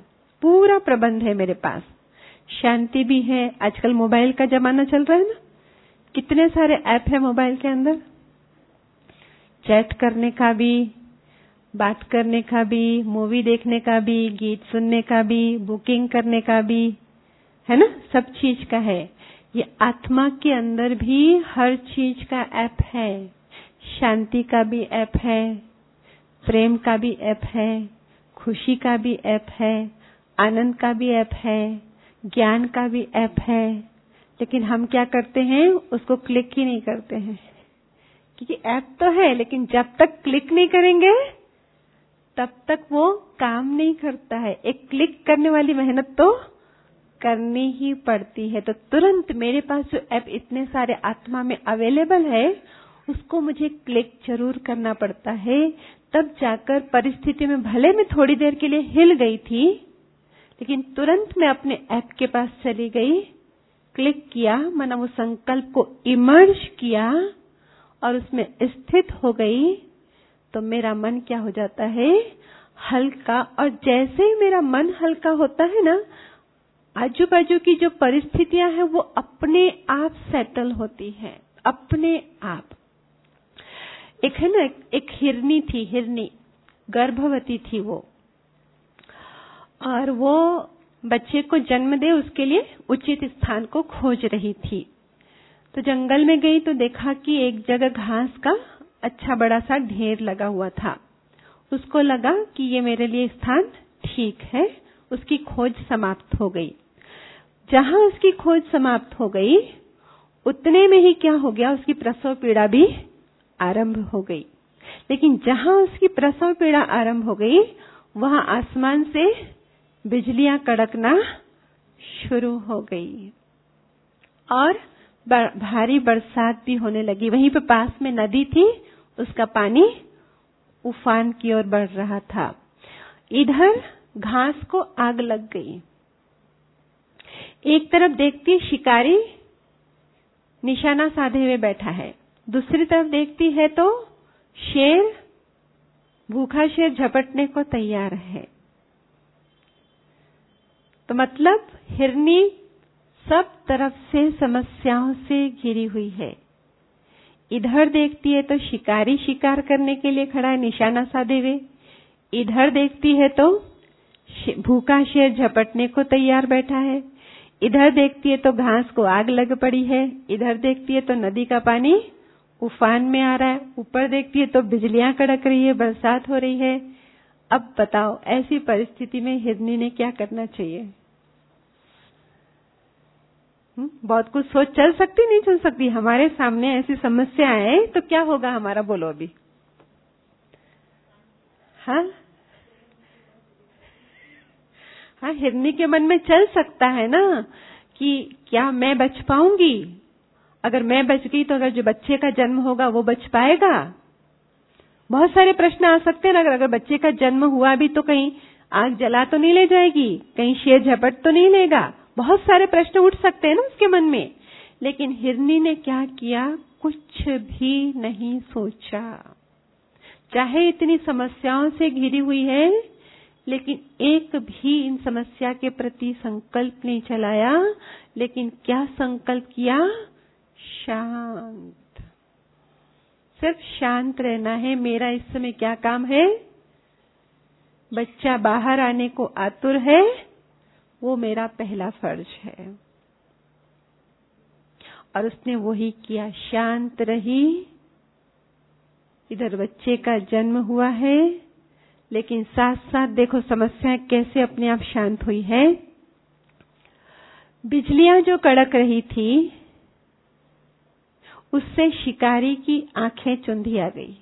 पूरा प्रबंध है मेरे पास। शांति भी है। आजकल मोबाइल का जमाना चल रहा है ना, कितने सारे ऐप है मोबाइल के अंदर, चैट करने का भी, बात करने का भी, मूवी देखने का भी, गीत सुनने का भी, बुकिंग करने का भी, है ना, सब चीज का है। ये आत्मा के अंदर भी हर चीज का ऐप है। शांति का भी ऐप है, प्रेम का भी ऐप है, खुशी का भी ऐप है, आनंद का भी ऐप है, ज्ञान का भी ऐप है। लेकिन हम क्या करते हैं, उसको क्लिक ही नहीं करते हैं, क्योंकि ऐप तो है लेकिन जब तक क्लिक नहीं करेंगे तब तक वो काम नहीं करता है। एक क्लिक करने वाली मेहनत तो करनी ही पड़ती है। तो तुरंत मेरे पास जो ऐप इतने सारे आत्मा में अवेलेबल है, उसको मुझे क्लिक जरूर करना पड़ता है। तब जाकर परिस्थिति में भले मैं थोड़ी देर के लिए हिल गई थी, लेकिन तुरंत मैं अपने ऐप के पास चली गई, क्लिक किया, मैंने वो संकल्प को इमर्ज किया और उसमें स्थित हो गई, तो मेरा मन क्या हो जाता है, हल्का। और जैसे ही मेरा मन हल्का होता है ना, आजू बाजू की जो परिस्थितियां हैं वो अपने आप सेटल होती हैं, अपने आप। एक है ना, एक हिरनी थी, हिरनी गर्भवती थी वो, और वो बच्चे को जन्म दे उसके लिए उचित स्थान को खोज रही थी। तो जंगल में गई तो देखा कि एक जगह घास का अच्छा बड़ा सा ढेर लगा हुआ था। उसको लगा कि ये मेरे लिए स्थान ठीक है। उसकी खोज समाप्त हो गई। जहां उसकी खोज समाप्त हो गई, उतने में ही क्या हो गया, उसकी प्रसव पीड़ा भी आरंभ हो गई। लेकिन जहां उसकी प्रसव पीड़ा आरंभ हो गई, वहां आसमान से बिजलियां कड़कना शुरू हो गई और भारी बरसात भी होने लगी। वहीं पे पास में नदी थी, उसका पानी उफान की ओर बढ़ रहा था। इधर घास को आग लग गई। एक तरफ देखती शिकारी निशाना साधे हुए बैठा है, दूसरी तरफ देखती है तो शेर, भूखा शेर झपटने को तैयार है। तो मतलब हिरनी सब तरफ से समस्याओं से घिरी हुई है। इधर देखती है तो शिकारी शिकार करने के लिए खड़ा है निशाना साधे हुए, इधर देखती है तो भूखा शेर झपटने को तैयार बैठा है, इधर देखती है तो घास को आग लग पड़ी है, इधर देखती है तो नदी का पानी उफान में आ रहा है, ऊपर देखती है तो बिजलियां कड़क रही है, बरसात हो रही है। अब बताओ, ऐसी परिस्थिति में हिरनी ने क्या करना चाहिए? बहुत कुछ सोच चल सकती, नहीं चल सकती। हमारे सामने ऐसी समस्या है तो क्या होगा हमारा, बोलो अभी। हाँ, हिरनी के मन में चल सकता है ना कि क्या मैं बच पाऊंगी? अगर मैं बच गई तो अगर जो बच्चे का जन्म होगा वो बच पाएगा? बहुत सारे प्रश्न आ सकते हैं। अगर बच्चे का जन्म हुआ भी तो कहीं आग जला तो नहीं ले जाएगी, कहीं शेर झपट तो नहीं लेगा? बहुत सारे प्रश्न उठ सकते हैं ना उसके मन में। लेकिन हिरनी ने क्या किया? कुछ भी नहीं सोचा। चाहे इतनी समस्याओं से घिरी हुई है, लेकिन एक भी इन समस्या के प्रति संकल्प नहीं चलाया। लेकिन क्या संकल्प किया? शांत, सिर्फ शांत रहना है। मेरा इस समय क्या काम है? बच्चा बाहर आने को आतुर है, वो मेरा पहला फर्ज है। और उसने वही किया, शांत रही। इधर बच्चे का जन्म हुआ है, लेकिन साथ साथ देखो समस्या कैसे अपने आप शांत हुई है। बिजलियां जो कड़क रही थी, उससे शिकारी की आंखें चुंधी आ गई।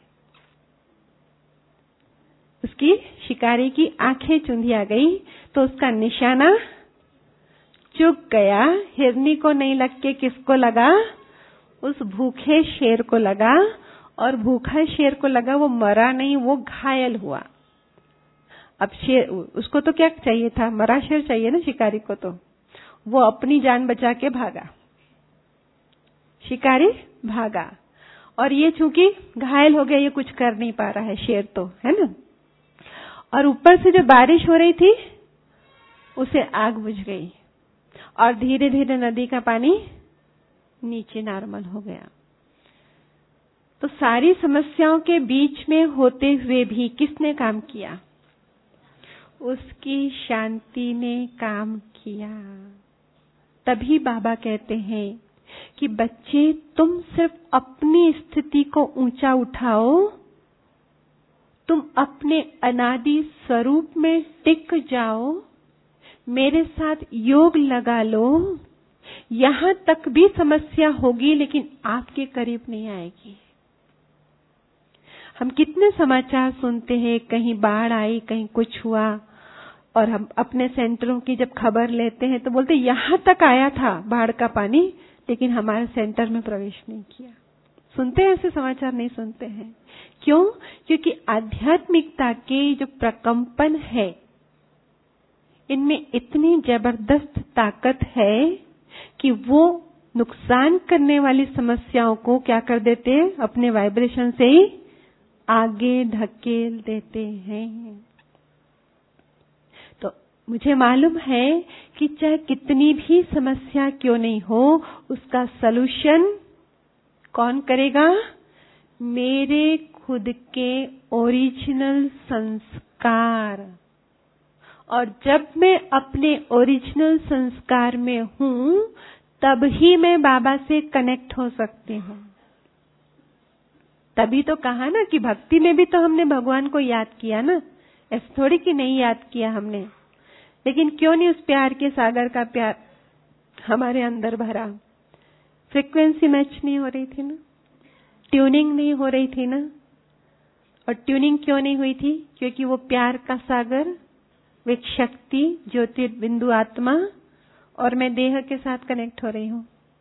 उसकी शिकारी की आंखें चुंधी आ गई, तो उसका निशाना चुक गया। हिरनी को नहीं लग के किसको लगा? उस भूखे शेर को लगा। और भूखा शेर को लगा, वो मरा नहीं, वो घायल हुआ। अब शेर, उसको तो क्या चाहिए था? मरा शेर चाहिए ना शिकारी को। तो वो अपनी जान बचा के भागा, शिकारी भागा। और ये चूंकि घायल हो गया, ये कुछ कर नहीं पा रहा है शेर तो, है ना। और ऊपर से जो बारिश हो रही थी, उसे आग बुझ गई और धीरे धीरे नदी का पानी नीचे नॉर्मल हो गया। तो सारी समस्याओं के बीच में होते हुए भी किसने काम किया? उसकी शांति ने काम किया। तभी बाबा कहते हैं कि बच्चे, तुम सिर्फ अपनी स्थिति को ऊंचा उठाओ, तुम अपने अनादि स्वरूप में टिक जाओ, मेरे साथ योग लगा लो। यहां तक भी समस्या होगी लेकिन आपके करीब नहीं आएगी। हम कितने समाचार सुनते हैं, कहीं बाढ़ आई, कहीं कुछ हुआ, और हम अपने सेंटरों की जब खबर लेते हैं तो बोलते यहां तक आया था बाढ़ का पानी, लेकिन हमारे सेंटर में प्रवेश नहीं किया। सुनते हैं ऐसे समाचार? नहीं सुनते हैं। क्यों? क्योंकि आध्यात्मिकता के जो प्रकंपन है, इनमें इतनी जबरदस्त ताकत है कि वो नुकसान करने वाली समस्याओं को क्या कर देते हैं? अपने वाइब्रेशन से ही आगे धकेल देते हैं। तो मुझे मालूम है कि चाहे कितनी भी समस्या क्यों नहीं हो, उसका सलूशन कौन करेगा? मेरे खुद के ओरिजिनल संस्कार। और जब मैं अपने ओरिजिनल संस्कार में हूं, तब ही मैं बाबा से कनेक्ट हो सकती हूं। तभी तो कहा ना कि भक्ति में भी तो हमने भगवान को याद किया ना, ऐसे थोड़ी कि नहीं याद किया हमने। लेकिन क्यों नहीं उस प्यार के सागर का प्यार हमारे अंदर भरा? फ्रीक्वेंसी मैच नहीं हो रही थी ना, ट्यूनिंग नहीं हो रही थी ना। और ट्यूनिंग क्यों नहीं हुई थी? क्योंकि वो प्यार का सागर, वो एक शक्ति, ज्योतिर्बिंदु आत्मा, और मैं देह के साथ कनेक्ट हो रही हूं,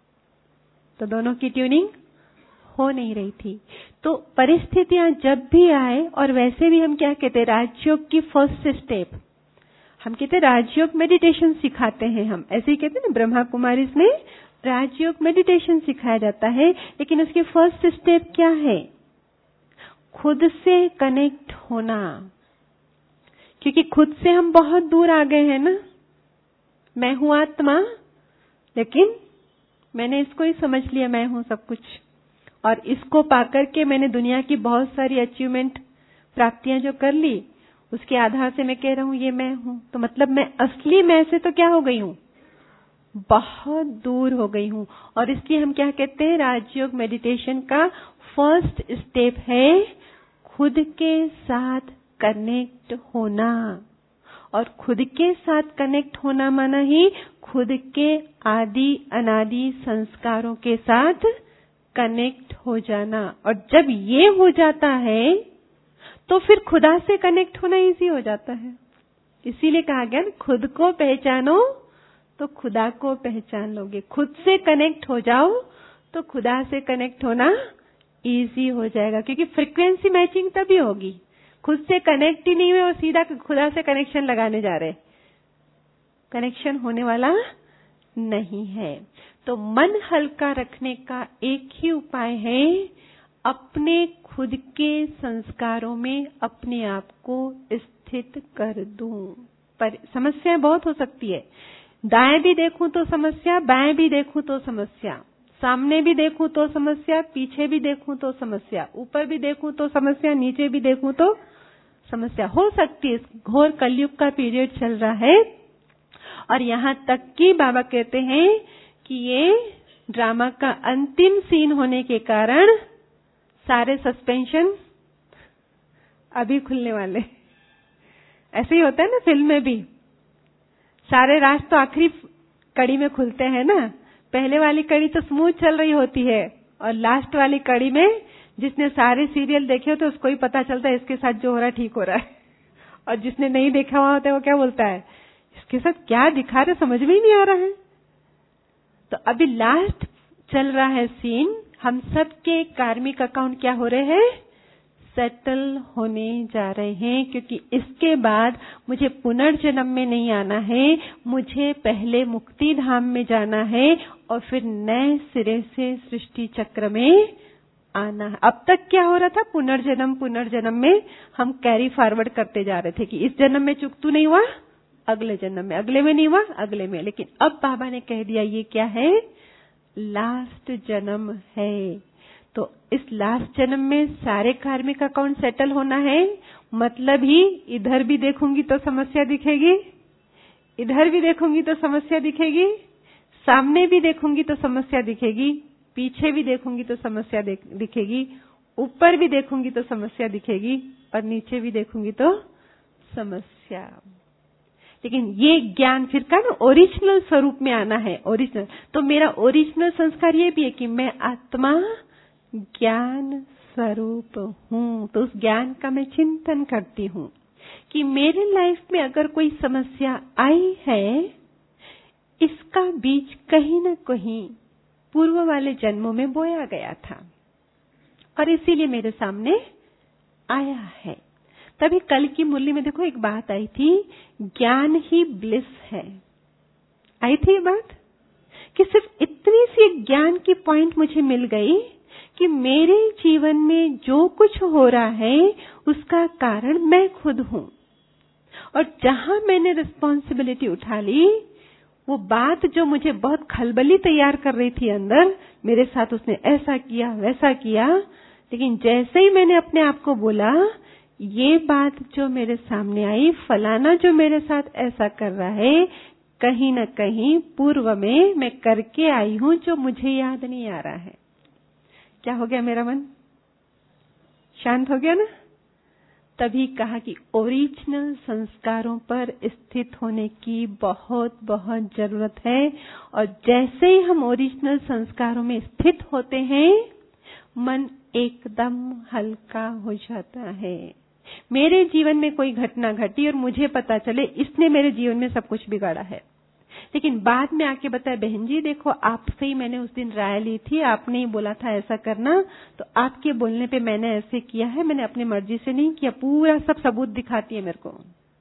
तो दोनों की ट्यूनिंग हो नहीं रही थी। तो परिस्थितियां जब भी आए, और वैसे भी हम क्या कहते हैं, राजयोग की फर्स्ट स्टेप, हम कहते हैं राजयोग मेडिटेशन सिखाते हैं हम, ऐसे ही कहते हैं ना, ब्रह्मा कुमारी में राजयोग मेडिटेशन सिखाया जाता है। लेकिन उसकी फर्स्ट स्टेप क्या है? खुद से कनेक्ट होना। क्योंकि खुद से हम बहुत दूर आ गए हैं ना। मैं हूं आत्मा, लेकिन मैंने इसको ही समझ लिया मैं हूं सब कुछ, और इसको पाकर के मैंने दुनिया की बहुत सारी अचीवमेंट, प्राप्तियां जो कर ली, उसके आधार से मैं कह रहा हूं ये मैं हूं। तो मतलब मैं असली मैं से तो क्या हो गई हूं? बहुत दूर हो गई हूं। और इसलिए हम क्या कहते हैं, राजयोग मेडिटेशन का फर्स्ट स्टेप है खुद के साथ कनेक्ट होना। और खुद के साथ कनेक्ट होना माना ही खुद के आदि अनादि संस्कारों के साथ कनेक्ट हो जाना। और जब ये हो जाता है तो फिर खुदा से कनेक्ट होना इजी हो जाता है। इसीलिए कहा गया, खुद को पहचानो तो खुदा को पहचान लोगे। खुद से कनेक्ट हो जाओ तो खुदा से कनेक्ट होना इजी हो जाएगा। क्योंकि फ्रीक्वेंसी मैचिंग तभी होगी, खुद से कनेक्ट ही नहीं हुए और सीधा खुदा से कनेक्शन लगाने जा रहे, कनेक्शन होने वाला नहीं है। तो मन हल्का रखने का एक ही उपाय है, अपने खुद के संस्कारों में अपने आप को स्थित कर दूं। पर समस्या बहुत हो सकती है, दाएं भी देखूं तो समस्या, बाएं भी देखूं तो समस्या, सामने भी देखूं तो समस्या, पीछे भी देखूं तो समस्या, ऊपर भी देखूं तो समस्या, नीचे भी देखूं तो समस्या हो सकती है। घोर कलयुग का पीरियड चल रहा है, और यहां तक कि बाबा कहते हैं कि ये ड्रामा का अंतिम सीन होने के कारण सारे सस्पेंशन अभी खुलने वाले। ऐसे ही होता है ना फिल्म में भी, सारे राज तो आखिरी कड़ी में खुलते हैं ना। पहले वाली कड़ी तो स्मूथ चल रही होती है, और लास्ट वाली कड़ी में जिसने सारे सीरियल देखे होते उसको ही पता चलता है इसके साथ जो हो रहा है ठीक हो रहा है। और जिसने नहीं देखा हुआ होता है वो क्या बोलता है, इसके साथ क्या दिखा रहे समझ में ही नहीं आ रहा है। तो अभी लास्ट चल रहा है सीन, हम सब के कार्मिक अकाउंट क्या हो रहे हैं, सेटल होने जा रहे हैं। क्योंकि इसके बाद मुझे पुनर्जन्म में नहीं आना है, मुझे पहले मुक्ति धाम में जाना है और फिर नए सिरे से सृष्टि चक्र में आना है। अब तक क्या हो रहा था, पुनर्जन्म में हम कैरी फॉरवर्ड करते जा रहे थे कि इस जन्म में चुकतू नहीं हुआ, अगले जन्म में, अगले में नहीं हुआ, अगले में। लेकिन अब बाबा ने कह दिया ये क्या है, लास्ट जन्म है। तो इस लास्ट जन्म में सारे कार्मिक अकाउंट सेटल होना है। मतलब ही इधर भी देखूंगी तो समस्या दिखेगी, इधर भी देखूंगी तो समस्या दिखेगी, सामने भी देखूंगी तो समस्या दिखेगी, पीछे भी देखूंगी तो समस्या दिखेगी, ऊपर भी देखूंगी तो समस्या दिखेगी, और नीचे भी देखूंगी तो समस्या। लेकिन ये ज्ञान फिर का ना ओरिजिनल स्वरूप में आना है, ओरिजिनल। तो मेरा ओरिजिनल संस्कार ये भी है कि मैं आत्मा ज्ञान स्वरूप हूँ। तो उस ज्ञान का मैं चिंतन करती हूँ कि मेरे लाइफ में अगर कोई समस्या आई है, इसका बीज कहीं न कहीं पूर्व वाले जन्मों में बोया गया था और इसीलिए मेरे सामने आया है। तभी कल की मुरली में देखो एक बात आई थी, ज्ञान ही ब्लिस है। आई थी ये बात कि सिर्फ इतनी सी ज्ञान की पॉइंट मुझे मिल गई कि मेरे जीवन में जो कुछ हो रहा है उसका कारण मैं खुद हूं। और जहां मैंने रिस्पॉन्सिबिलिटी उठा ली, वो बात जो मुझे बहुत खलबली तैयार कर रही थी अंदर, मेरे साथ उसने ऐसा किया वैसा किया, लेकिन जैसे ही मैंने अपने आप को बोला, ये बात जो मेरे सामने आई, फलाना जो मेरे साथ ऐसा कर रहा है, कहीं न कहीं पूर्व में मैं करके आई हूं जो मुझे याद नहीं आ रहा है। क्या हो गया? मेरा मन शांत हो गया ना? तभी कहा कि ओरिजिनल संस्कारों पर स्थित होने की बहुत बहुत जरूरत है। और जैसे ही हम ओरिजिनल संस्कारों में स्थित होते हैं, मन एकदम हल्का हो जाता है। मेरे जीवन में कोई घटना घटी और मुझे पता चले इसने मेरे जीवन में सब कुछ बिगाड़ा है, लेकिन बाद में आके बताया, बहन जी देखो आपसे ही मैंने उस दिन राय ली थी, आपने ही बोला था ऐसा करना, तो आपके बोलने पे मैंने ऐसे किया है, मैंने अपनी मर्जी से नहीं किया। पूरा सब सबूत दिखाती है मेरे को।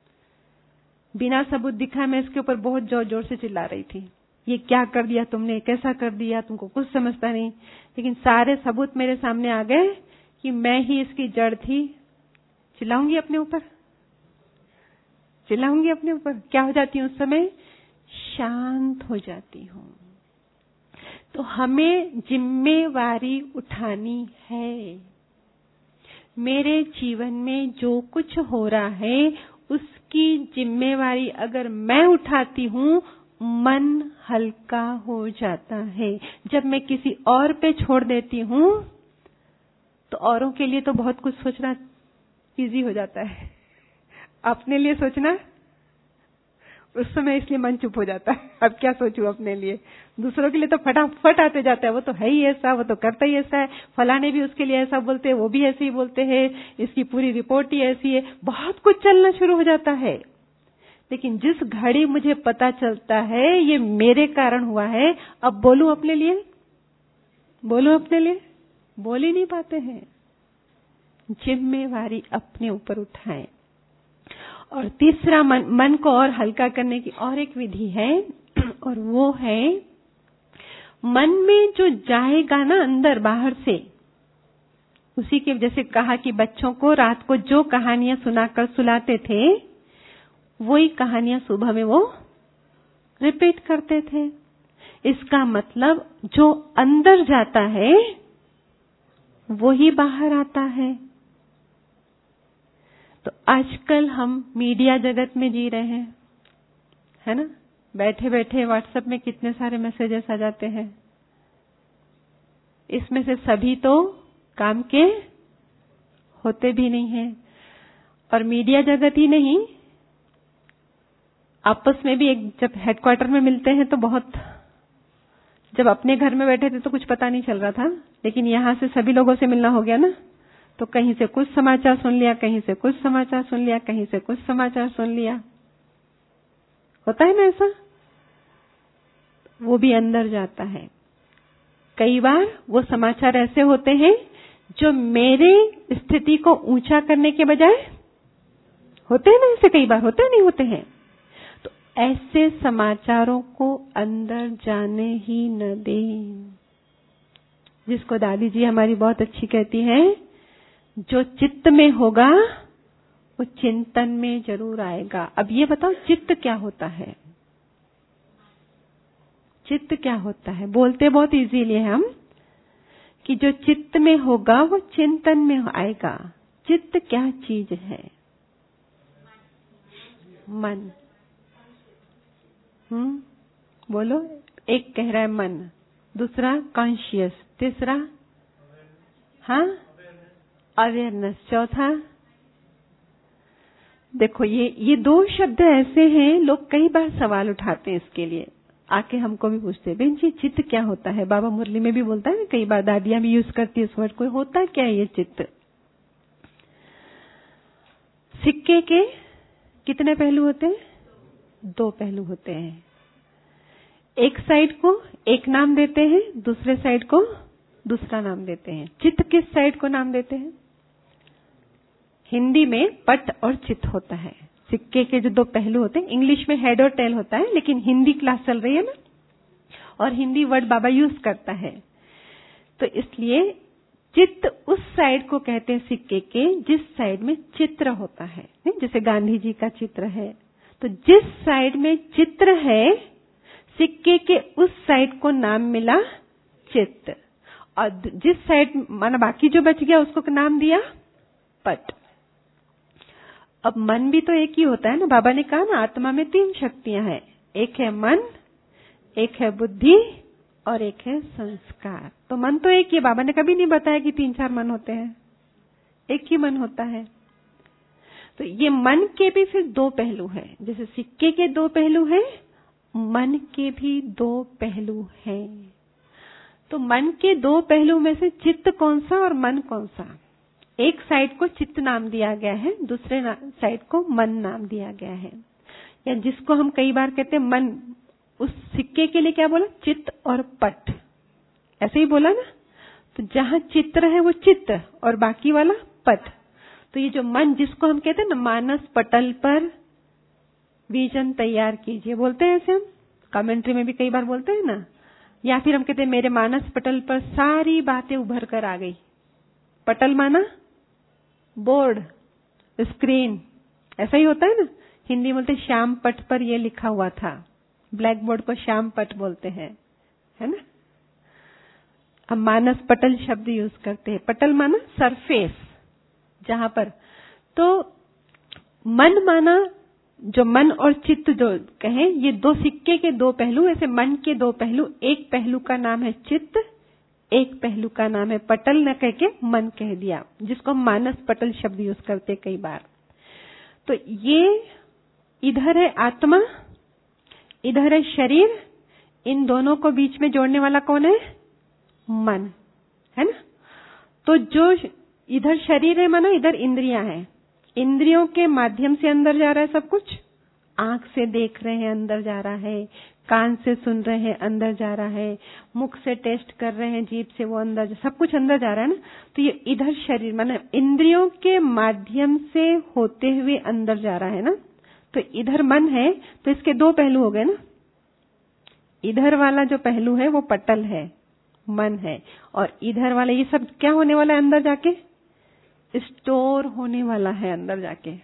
बिना सबूत दिखाए मैं इसके ऊपर बहुत जोर जोर से चिल्ला रही थी, ये क्या कर दिया तुमने, कैसा कर दिया, तुमको कुछ समझता नहीं। लेकिन सारे सबूत मेरे सामने आ गए कि मैं ही इसकी जड़ थी। चिल्लाऊंगी अपने ऊपर, चिल्लाऊंगी अपने ऊपर। क्या हो जाती हूँ उस समय? शांत हो जाती हूँ। तो हमें जिम्मेवारी उठानी है। मेरे जीवन में जो कुछ हो रहा है उसकी जिम्मेवारी अगर मैं उठाती हूँ, मन हल्का हो जाता है। जब मैं किसी और पे छोड़ देती हूँ तो औरों के लिए तो बहुत कुछ सोचना इजी हो जाता है, अपने लिए सोचना उस समय इसलिए मन चुप हो जाता है। अब क्या सोचूं अपने लिए? दूसरों के लिए तो फटाफट आते जाता है, वो तो है ही ऐसा, वो तो करता ही ऐसा है, फलाने भी उसके लिए ऐसा बोलते हैं, वो भी ऐसे ही बोलते हैं, इसकी पूरी रिपोर्ट ही ऐसी है, बहुत कुछ चलना शुरू हो जाता है। लेकिन जिस घड़ी मुझे पता चलता है ये मेरे कारण हुआ है, अब बोलूं अपने लिए? बोलूं अपने लिए? बोल ही नहीं पाते हैं। जिम्मेवारी अपने ऊपर उठाएं। और तीसरा, मन को और हल्का करने की और एक विधि है, और वो है मन में जो जाएगा ना अंदर बाहर से, उसी के जैसे कहा कि बच्चों को रात को जो कहानियां सुनाकर सुलाते थे, वही कहानियां सुबह में वो रिपीट करते थे। इसका मतलब जो अंदर जाता है वो ही बाहर आता है। तो आजकल हम मीडिया जगत में जी रहे हैं, है ना? बैठे बैठे व्हाट्सएप में कितने सारे मैसेजेस आ जाते हैं। इसमें से सभी तो काम के होते भी नहीं हैं। और मीडिया जगत ही नहीं, आपस में भी एक जब हेडक्वार्टर में मिलते हैं तो बहुत, जब अपने घर में बैठे थे तो कुछ पता नहीं चल रहा था, लेकिन यहां से सभी लोगों से मिलना हो गया ना, तो कहीं से कुछ समाचार सुन लिया, कहीं से कुछ समाचार सुन लिया, कहीं से कुछ समाचार सुन लिया। होता है ना ऐसा? वो भी अंदर जाता है। कई बार वो समाचार ऐसे होते हैं जो मेरे स्थिति को ऊंचा करने के बजाय, होते हैं ना ऐसे, कई बार होते हैं, नहीं होते हैं? तो ऐसे समाचारों को अंदर जाने ही न दें। जिसको दादी जी हमारी बहुत अच्छी कहती हैं, जो चित्त में होगा वो चिंतन में जरूर आएगा। अब ये बताओ चित्त क्या होता है? चित्त क्या होता है? बोलते बहुत इजीली है हम कि जो चित्त में होगा वो चिंतन में आएगा। चित्त क्या चीज है? मन। बोलो। एक कह रहा है मन, दूसरा कॉन्शियस, तीसरा हाँ अवेयरनेस, चौथा देखो ये दो शब्द ऐसे हैं, लोग कई बार सवाल उठाते हैं इसके लिए, आके हमको भी पूछते हैं बहन जी चित्त क्या होता है? बाबा मुरली में भी बोलता है ना, कई बार दादियां भी यूज करती है इस वर्ड को, होता क्या है ये चित्त? सिक्के के कितने पहलू होते हैं? दो पहलू होते हैं। एक साइड को एक नाम देते हैं, दूसरे साइड को दूसरा नाम देते हैं। चित्त किस साइड को नाम देते हैं? हिंदी में पट और चित्त होता है। सिक्के के जो दो पहलू होते हैं, इंग्लिश में हेड और टेल होता है, लेकिन हिंदी क्लास चल रही है ना, और हिंदी वर्ड बाबा यूज करता है, तो इसलिए चित्त उस साइड को कहते हैं सिक्के के जिस साइड में चित्र होता है। जैसे गांधी जी का चित्र है, तो जिस साइड में चित्र है सिक्के के उस साइड को नाम मिला चित्त, और जिस साइड माना बाकी जो बच गया उसको नाम दिया पट। अब मन भी तो एक ही होता है ना, बाबा ने कहा ना आत्मा में तीन शक्तियां हैं, एक है मन, एक है बुद्धि और एक है संस्कार। तो मन तो एक ही, बाबा ने कभी नहीं बताया कि तीन चार मन होते हैं, एक ही मन होता है। तो ये मन के भी फिर दो पहलू हैं, जैसे सिक्के के दो पहलू हैं, मन के भी दो पहलू हैं। तो मन के दो पहलू में से चित्त कौन सा और मन कौन सा? एक साइड को चित्त नाम दिया गया है, दूसरे साइड को मन नाम दिया गया है, या जिसको हम कई बार कहते हैं मन। उस सिक्के के लिए क्या बोला? चित्त और पट, ऐसे ही बोला ना। तो जहां चित्र है वो चित्त और बाकी वाला पट। तो ये जो मन जिसको हम कहते हैं ना, मानस पटल पर विजन तैयार कीजिए, बोलते हैं ऐसे हम, कमेंट्री में भी कई बार बोलते हैं ना, या फिर हम कहते हैं मेरे मानस पटल पर सारी बातें उभर कर आ गई। पटल माना बोर्ड, स्क्रीन, ऐसा ही होता है ना। हिंदी में बोलते श्याम पट पर ये लिखा हुआ था, ब्लैक बोर्ड को श्याम पट बोलते हैं, है ना। हम मानस पटल शब्द यूज करते हैं। पटल माना सरफेस, जहां पर, तो मन माना जो मन और चित्त जो कहें, ये दो सिक्के के दो पहलू, ऐसे मन के दो पहलू, एक पहलू का नाम है चित्त, एक पहलू का नाम है पटल, न कह के मन कह दिया, जिसको हम मानस पटल शब्द यूज करते कई बार। तो ये इधर है आत्मा, इधर है शरीर, इन दोनों को बीच में जोड़ने वाला कौन है? मन, है ना। तो जो इधर शरीर है माना, इधर इंद्रियां हैं, इंद्रियों के माध्यम से अंदर जा रहा है सब कुछ। आंख से देख रहे हैं अंदर जा रहा है, कान से सुन रहे हैं अंदर जा रहा है, मुख से टेस्ट कर रहे हैं, जीभ से वो अंदर, सब कुछ अंदर जा रहा है ना। तो ये इधर शरीर माने इंद्रियों के माध्यम से होते हुए अंदर जा रहा है ना। तो इधर मन है, तो इसके दो पहलू हो गए ना। इधर वाला जो पहलू है वो पटल है, मन है, और इधर वाला ये सब क्या होने वाला है? अंदर जाके स्टोर होने वाला है। अंदर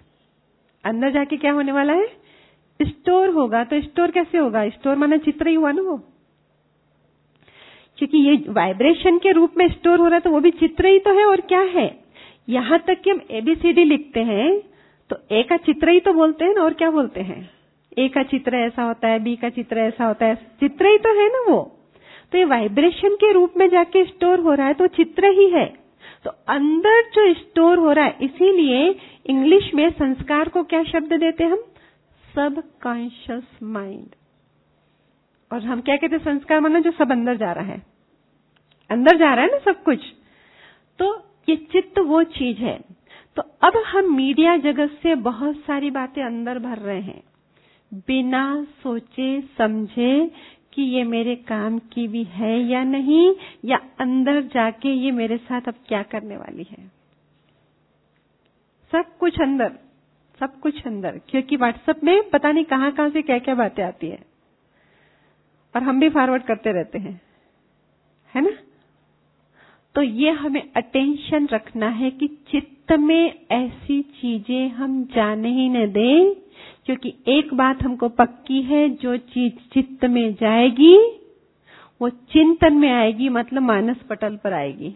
जाके क्या होने वाला है? स्टोर होगा। तो स्टोर कैसे होगा? स्टोर माना चित्र ही हुआ ना वो, क्योंकि ये वाइब्रेशन के रूप में स्टोर हो रहा है, तो वो भी चित्र ही तो है। और क्या है? यहां तक कि हम ABCD लिखते हैं तो ए का चित्र ही तो बोलते हैं ना, और क्या बोलते हैं? ए का चित्र ऐसा होता है, बी का चित्र ऐसा होता है, चित्र ही तो है ना वो। तो ये वाइब्रेशन के रूप में जाके स्टोर हो रहा है, तो चित्र ही है। तो अंदर जो स्टोर हो रहा है, इसीलिए इंग्लिश में संस्कार को क्या शब्द देते हैं हम? Subconscious mind. और हम क्या कहते हैं? संस्कार माना जो सब अंदर जा रहा है, अंदर जा रहा है ना सब कुछ। तो ये चित्त वो चीज है। तो अब हम मीडिया जगत से बहुत सारी बातें अंदर भर रहे हैं, बिना सोचे समझे कि ये मेरे काम की भी है या नहीं, या अंदर जाके ये मेरे साथ अब क्या करने वाली है। सब कुछ अंदर, क्योंकि व्हाट्सएप में पता नहीं कहां कहां से क्या क्या बातें आती है, और हम भी फॉरवर्ड करते रहते हैं, है ना। तो ये हमें अटेंशन रखना है कि चित्त में ऐसी चीजें हम जाने ही न दें, क्योंकि एक बात हमको पक्की है, जो चीज चित्त में जाएगी वो चिंतन में आएगी, मतलब मानस पटल पर आएगी।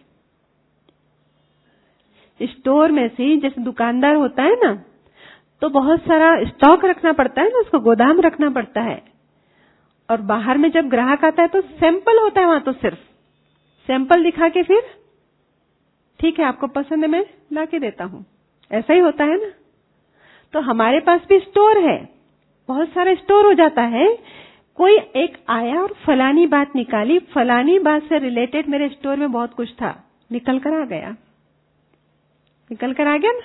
स्टोर में से जैसे दुकानदार होता है ना, तो बहुत सारा स्टॉक रखना पड़ता है ना, उसको गोदाम रखना पड़ता है। और बाहर में जब ग्राहक आता है तो सैंपल होता है वहां, तो सिर्फ सैंपल दिखा के फिर ठीक है आपको पसंद है मैं ला के देता हूं, ऐसा ही होता है ना। तो हमारे पास भी स्टोर है, बहुत सारा स्टोर हो जाता है। कोई एक आया और फलानी बात निकाली, फलानी बात से रिलेटेड मेरे स्टोर में बहुत कुछ था, निकल कर आ गया ना।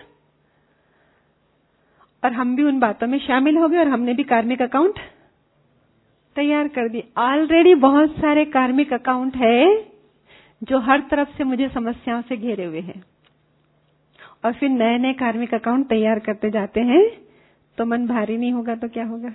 और हम भी उन बातों में शामिल हो गए और हमने भी कार्मिक अकाउंट तैयार कर दी। ऑलरेडी बहुत सारे कार्मिक अकाउंट है जो हर तरफ से मुझे समस्याओं से घेरे हुए हैं, और फिर नए नए कार्मिक अकाउंट तैयार करते जाते हैं। तो मन भारी नहीं होगा तो क्या होगा?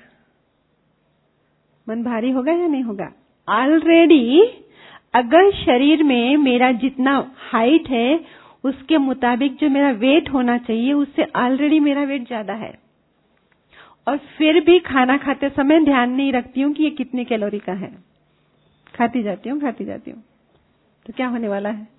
मन भारी होगा या नहीं होगा? ऑलरेडी अगर शरीर में मेरा जितना हाइट है उसके मुताबिक जो मेरा वेट होना चाहिए, उससे ऑलरेडी मेरा वेट ज्यादा है, और फिर भी खाना खाते समय ध्यान नहीं रखती हूँ कि ये कितने कैलोरी का है, खाती जाती हूँ। तो क्या होने वाला है?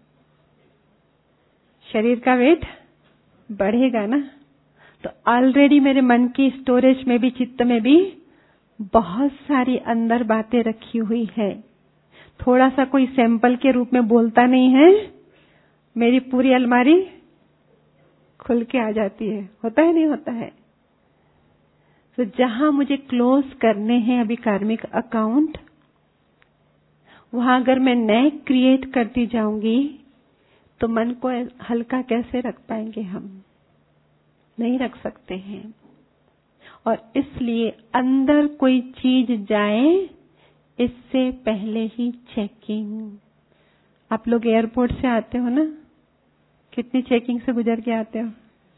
शरीर का वेट बढ़ेगा ना। तो ऑलरेडी मेरे मन की स्टोरेज में भी, चित्त में भी बहुत सारी अंदर बातें रखी हुई है। थोड़ा सा कोई सैंपल के रूप में बोलता नहीं है, मेरी पूरी अलमारी खुल के आ जाती है। होता है नहीं होता है? तो जहां मुझे क्लोज करने हैं अभी कार्मिक अकाउंट, वहां अगर मैं नए क्रिएट करती जाऊंगी तो मन को हल्का कैसे रख पाएंगे? हम नहीं रख सकते हैं। और इसलिए अंदर कोई चीज जाए इससे पहले ही चेकिंग। आप लोग एयरपोर्ट से आते हो ना, कितनी चेकिंग से गुजर के आते हो,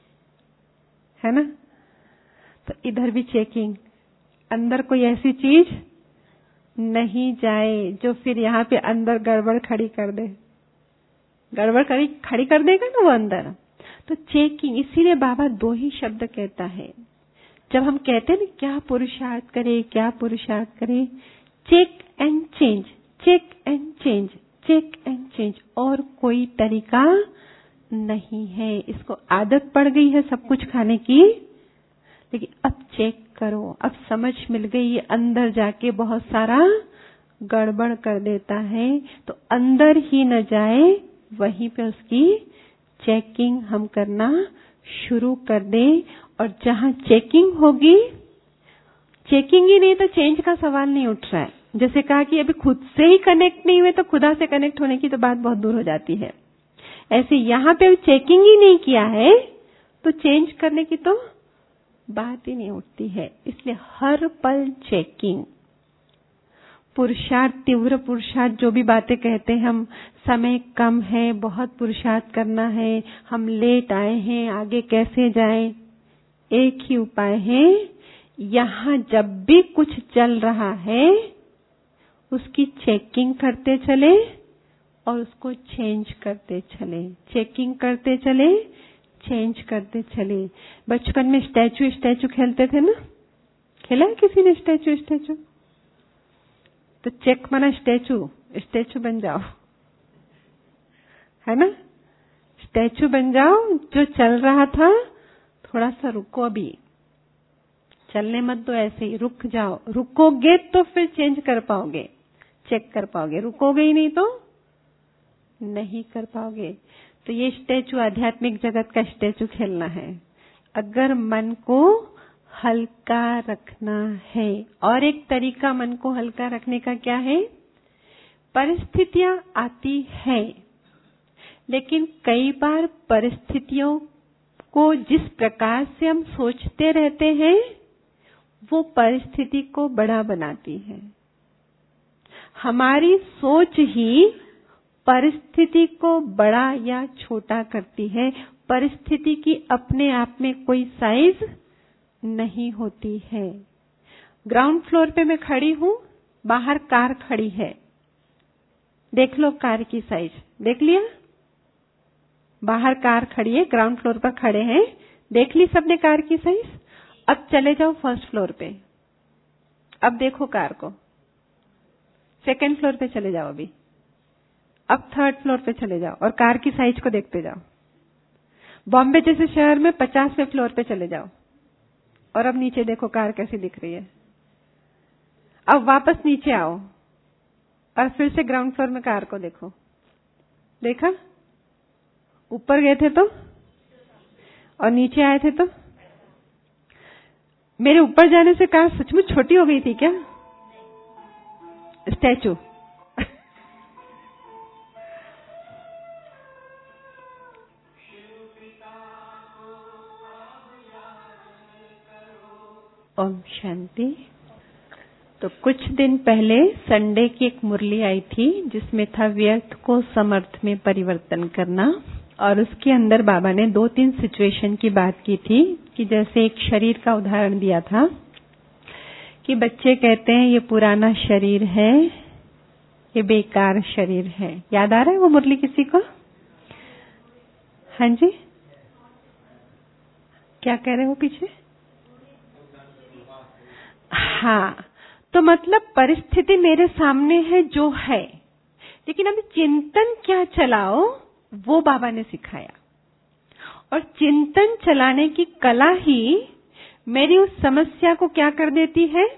है ना? तो इधर भी चेकिंग, अंदर कोई ऐसी चीज नहीं जाए जो फिर यहाँ पे अंदर गड़बड़ खड़ी कर दे। गड़बड़ खड़ी कर देगा ना वो अंदर। तो चेकिंग, इसीलिए बाबा दो ही शब्द कहता है। जब हम कहते हैं ना क्या पुरुषार्थ करे, क्या पुरुषार्थ करे, check and change, check and change, check and change, और कोई तरीका नहीं है। इसको आदत पड़ गई है सब कुछ खाने की, लेकिन अब चेक करो, अब समझ मिल गई, ये अंदर जाके बहुत सारा गड़बड़ कर देता है। तो अंदर ही न जाए, वहीं पे उसकी चेकिंग हम करना शुरू कर दे। और जहां चेकिंग होगी, चेकिंग ही नहीं तो चेंज का सवाल नहीं उठ रहा है। जैसे कहा कि अभी खुद से ही कनेक्ट नहीं हुए तो खुदा से कनेक्ट होने की तो बात बहुत दूर हो जाती है। ऐसे यहां पे चेकिंग ही नहीं किया है तो चेंज करने की तो बात ही नहीं उठती है। इसलिए हर पल चेकिंग। पुरुषार्थ, तीव्र पुरुषार्थ, जो भी बातें कहते हैं हम, समय कम है, बहुत पुरुषार्थ करना है, हम लेट आए हैं, आगे कैसे जाएं, एक ही उपाय है। यहां जब भी कुछ चल रहा है उसकी चेकिंग करते चले और उसको चेंज करते चले, चेकिंग करते चले, चेंज करते चले। बचपन में स्टैचू खेलते थे ना, खेला है किसी ने स्टैचू? तो चेक माना स्टैचू बन जाओ, है ना? स्टैचू बन जाओ। जो चल रहा था थोड़ा सा रुको, अभी चलने मत दो, ऐसे ही रुक जाओ। रुकोगे तो फिर चेंज कर पाओगे, चेक कर पाओगे। रुकोगे ही नहीं तो नहीं कर पाओगे। तो ये स्टैचू, आध्यात्मिक जगत का स्टैचू खेलना है अगर मन को हल्का रखना है। और एक तरीका मन को हल्का रखने का क्या है? परिस्थितियां आती है, लेकिन कई बार परिस्थितियों को जिस प्रकार से हम सोचते रहते हैं वो परिस्थिति को बड़ा बनाती है। हमारी सोच ही परिस्थिति को बड़ा या छोटा करती है। परिस्थिति की अपने आप में कोई साइज नहीं होती है। ग्राउंड फ्लोर पे मैं खड़ी हूं, बाहर कार खड़ी है, देख लो कार की साइज, देख लिया? बाहर कार खड़ी है, ग्राउंड फ्लोर पर खड़े हैं, देख ली सबने कार की साइज। अब चले जाओ फर्स्ट फ्लोर पे, अब देखो कार को, सेकंड फ्लोर पे चले जाओ अभी, अब थर्ड फ्लोर पे चले जाओ और कार की साइज को देखते जाओ। बॉम्बे जैसे शहर में 50वें फ्लोर पे चले जाओ और अब नीचे देखो कार कैसी दिख रही है। अब वापस नीचे आओ और फिर से ग्राउंड फ्लोर में कार को देखो। देखा? ऊपर गए थे तो और नीचे आए थे तो। मेरे ऊपर जाने से कार सचमुच छोटी हो गई थी क्या? स्टैचू। ओम शांति। तो कुछ दिन पहले संडे की एक मुरली आई थी जिसमें था व्यर्थ को समर्थ में परिवर्तन करना, और उसके अंदर बाबा ने 2-3 सिचुएशन की बात की थी कि जैसे एक शरीर का उदाहरण दिया था कि बच्चे कहते हैं ये पुराना शरीर है, ये बेकार शरीर है। याद आ रहा है वो मुरली किसी को? हाँ जी, क्या कह रहे हो पीछे? हाँ, तो मतलब परिस्थिति मेरे सामने है जो है, लेकिन अभी चिंतन क्या चलाओ वो बाबा ने सिखाया। और चिंतन चलाने की कला ही मेरी उस समस्या को क्या कर देती है।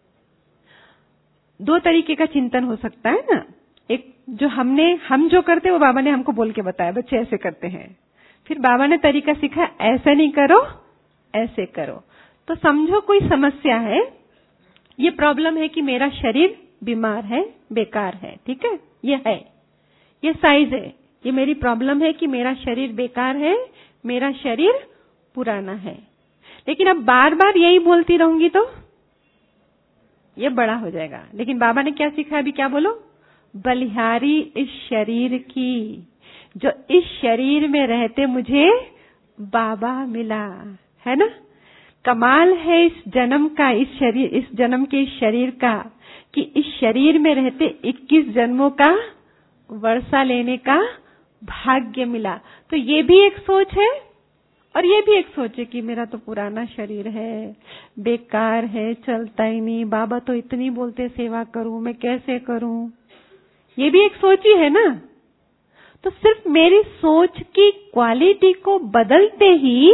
2 तरीके का चिंतन हो सकता है ना। एक जो हम जो करते वो बाबा ने हमको बोल के बताया, बच्चे ऐसे करते हैं। फिर बाबा ने तरीका सिखाया, ऐसा नहीं करो, ऐसे करो। तो समझो कोई समस्या है, ये प्रॉब्लम है कि मेरा शरीर बीमार है, बेकार है, ठीक है, ये है, ये साइज है, ये मेरी प्रॉब्लम है कि मेरा शरीर बेकार है, मेरा शरीर पुराना है। लेकिन अब बार बार यही बोलती रहूंगी तो ये बड़ा हो जाएगा। लेकिन बाबा ने क्या सिखाया, अभी क्या बोलो? बलिहारी इस शरीर की, जो इस शरीर में रहते मुझे बाबा मिला, है ना। कमाल है इस जन्म का, इस जन्म के इस शरीर का, कि इस शरीर में रहते 21 जन्मों का वर्षा लेने का भाग्य मिला। तो ये भी एक सोच है और ये भी एक सोच है कि मेरा तो पुराना शरीर है, बेकार है, चलता ही नहीं, बाबा तो इतनी बोलते सेवा करूं, मैं कैसे करूं। ये भी एक सोच ही है ना। तो सिर्फ मेरी सोच की क्वालिटी को बदलते ही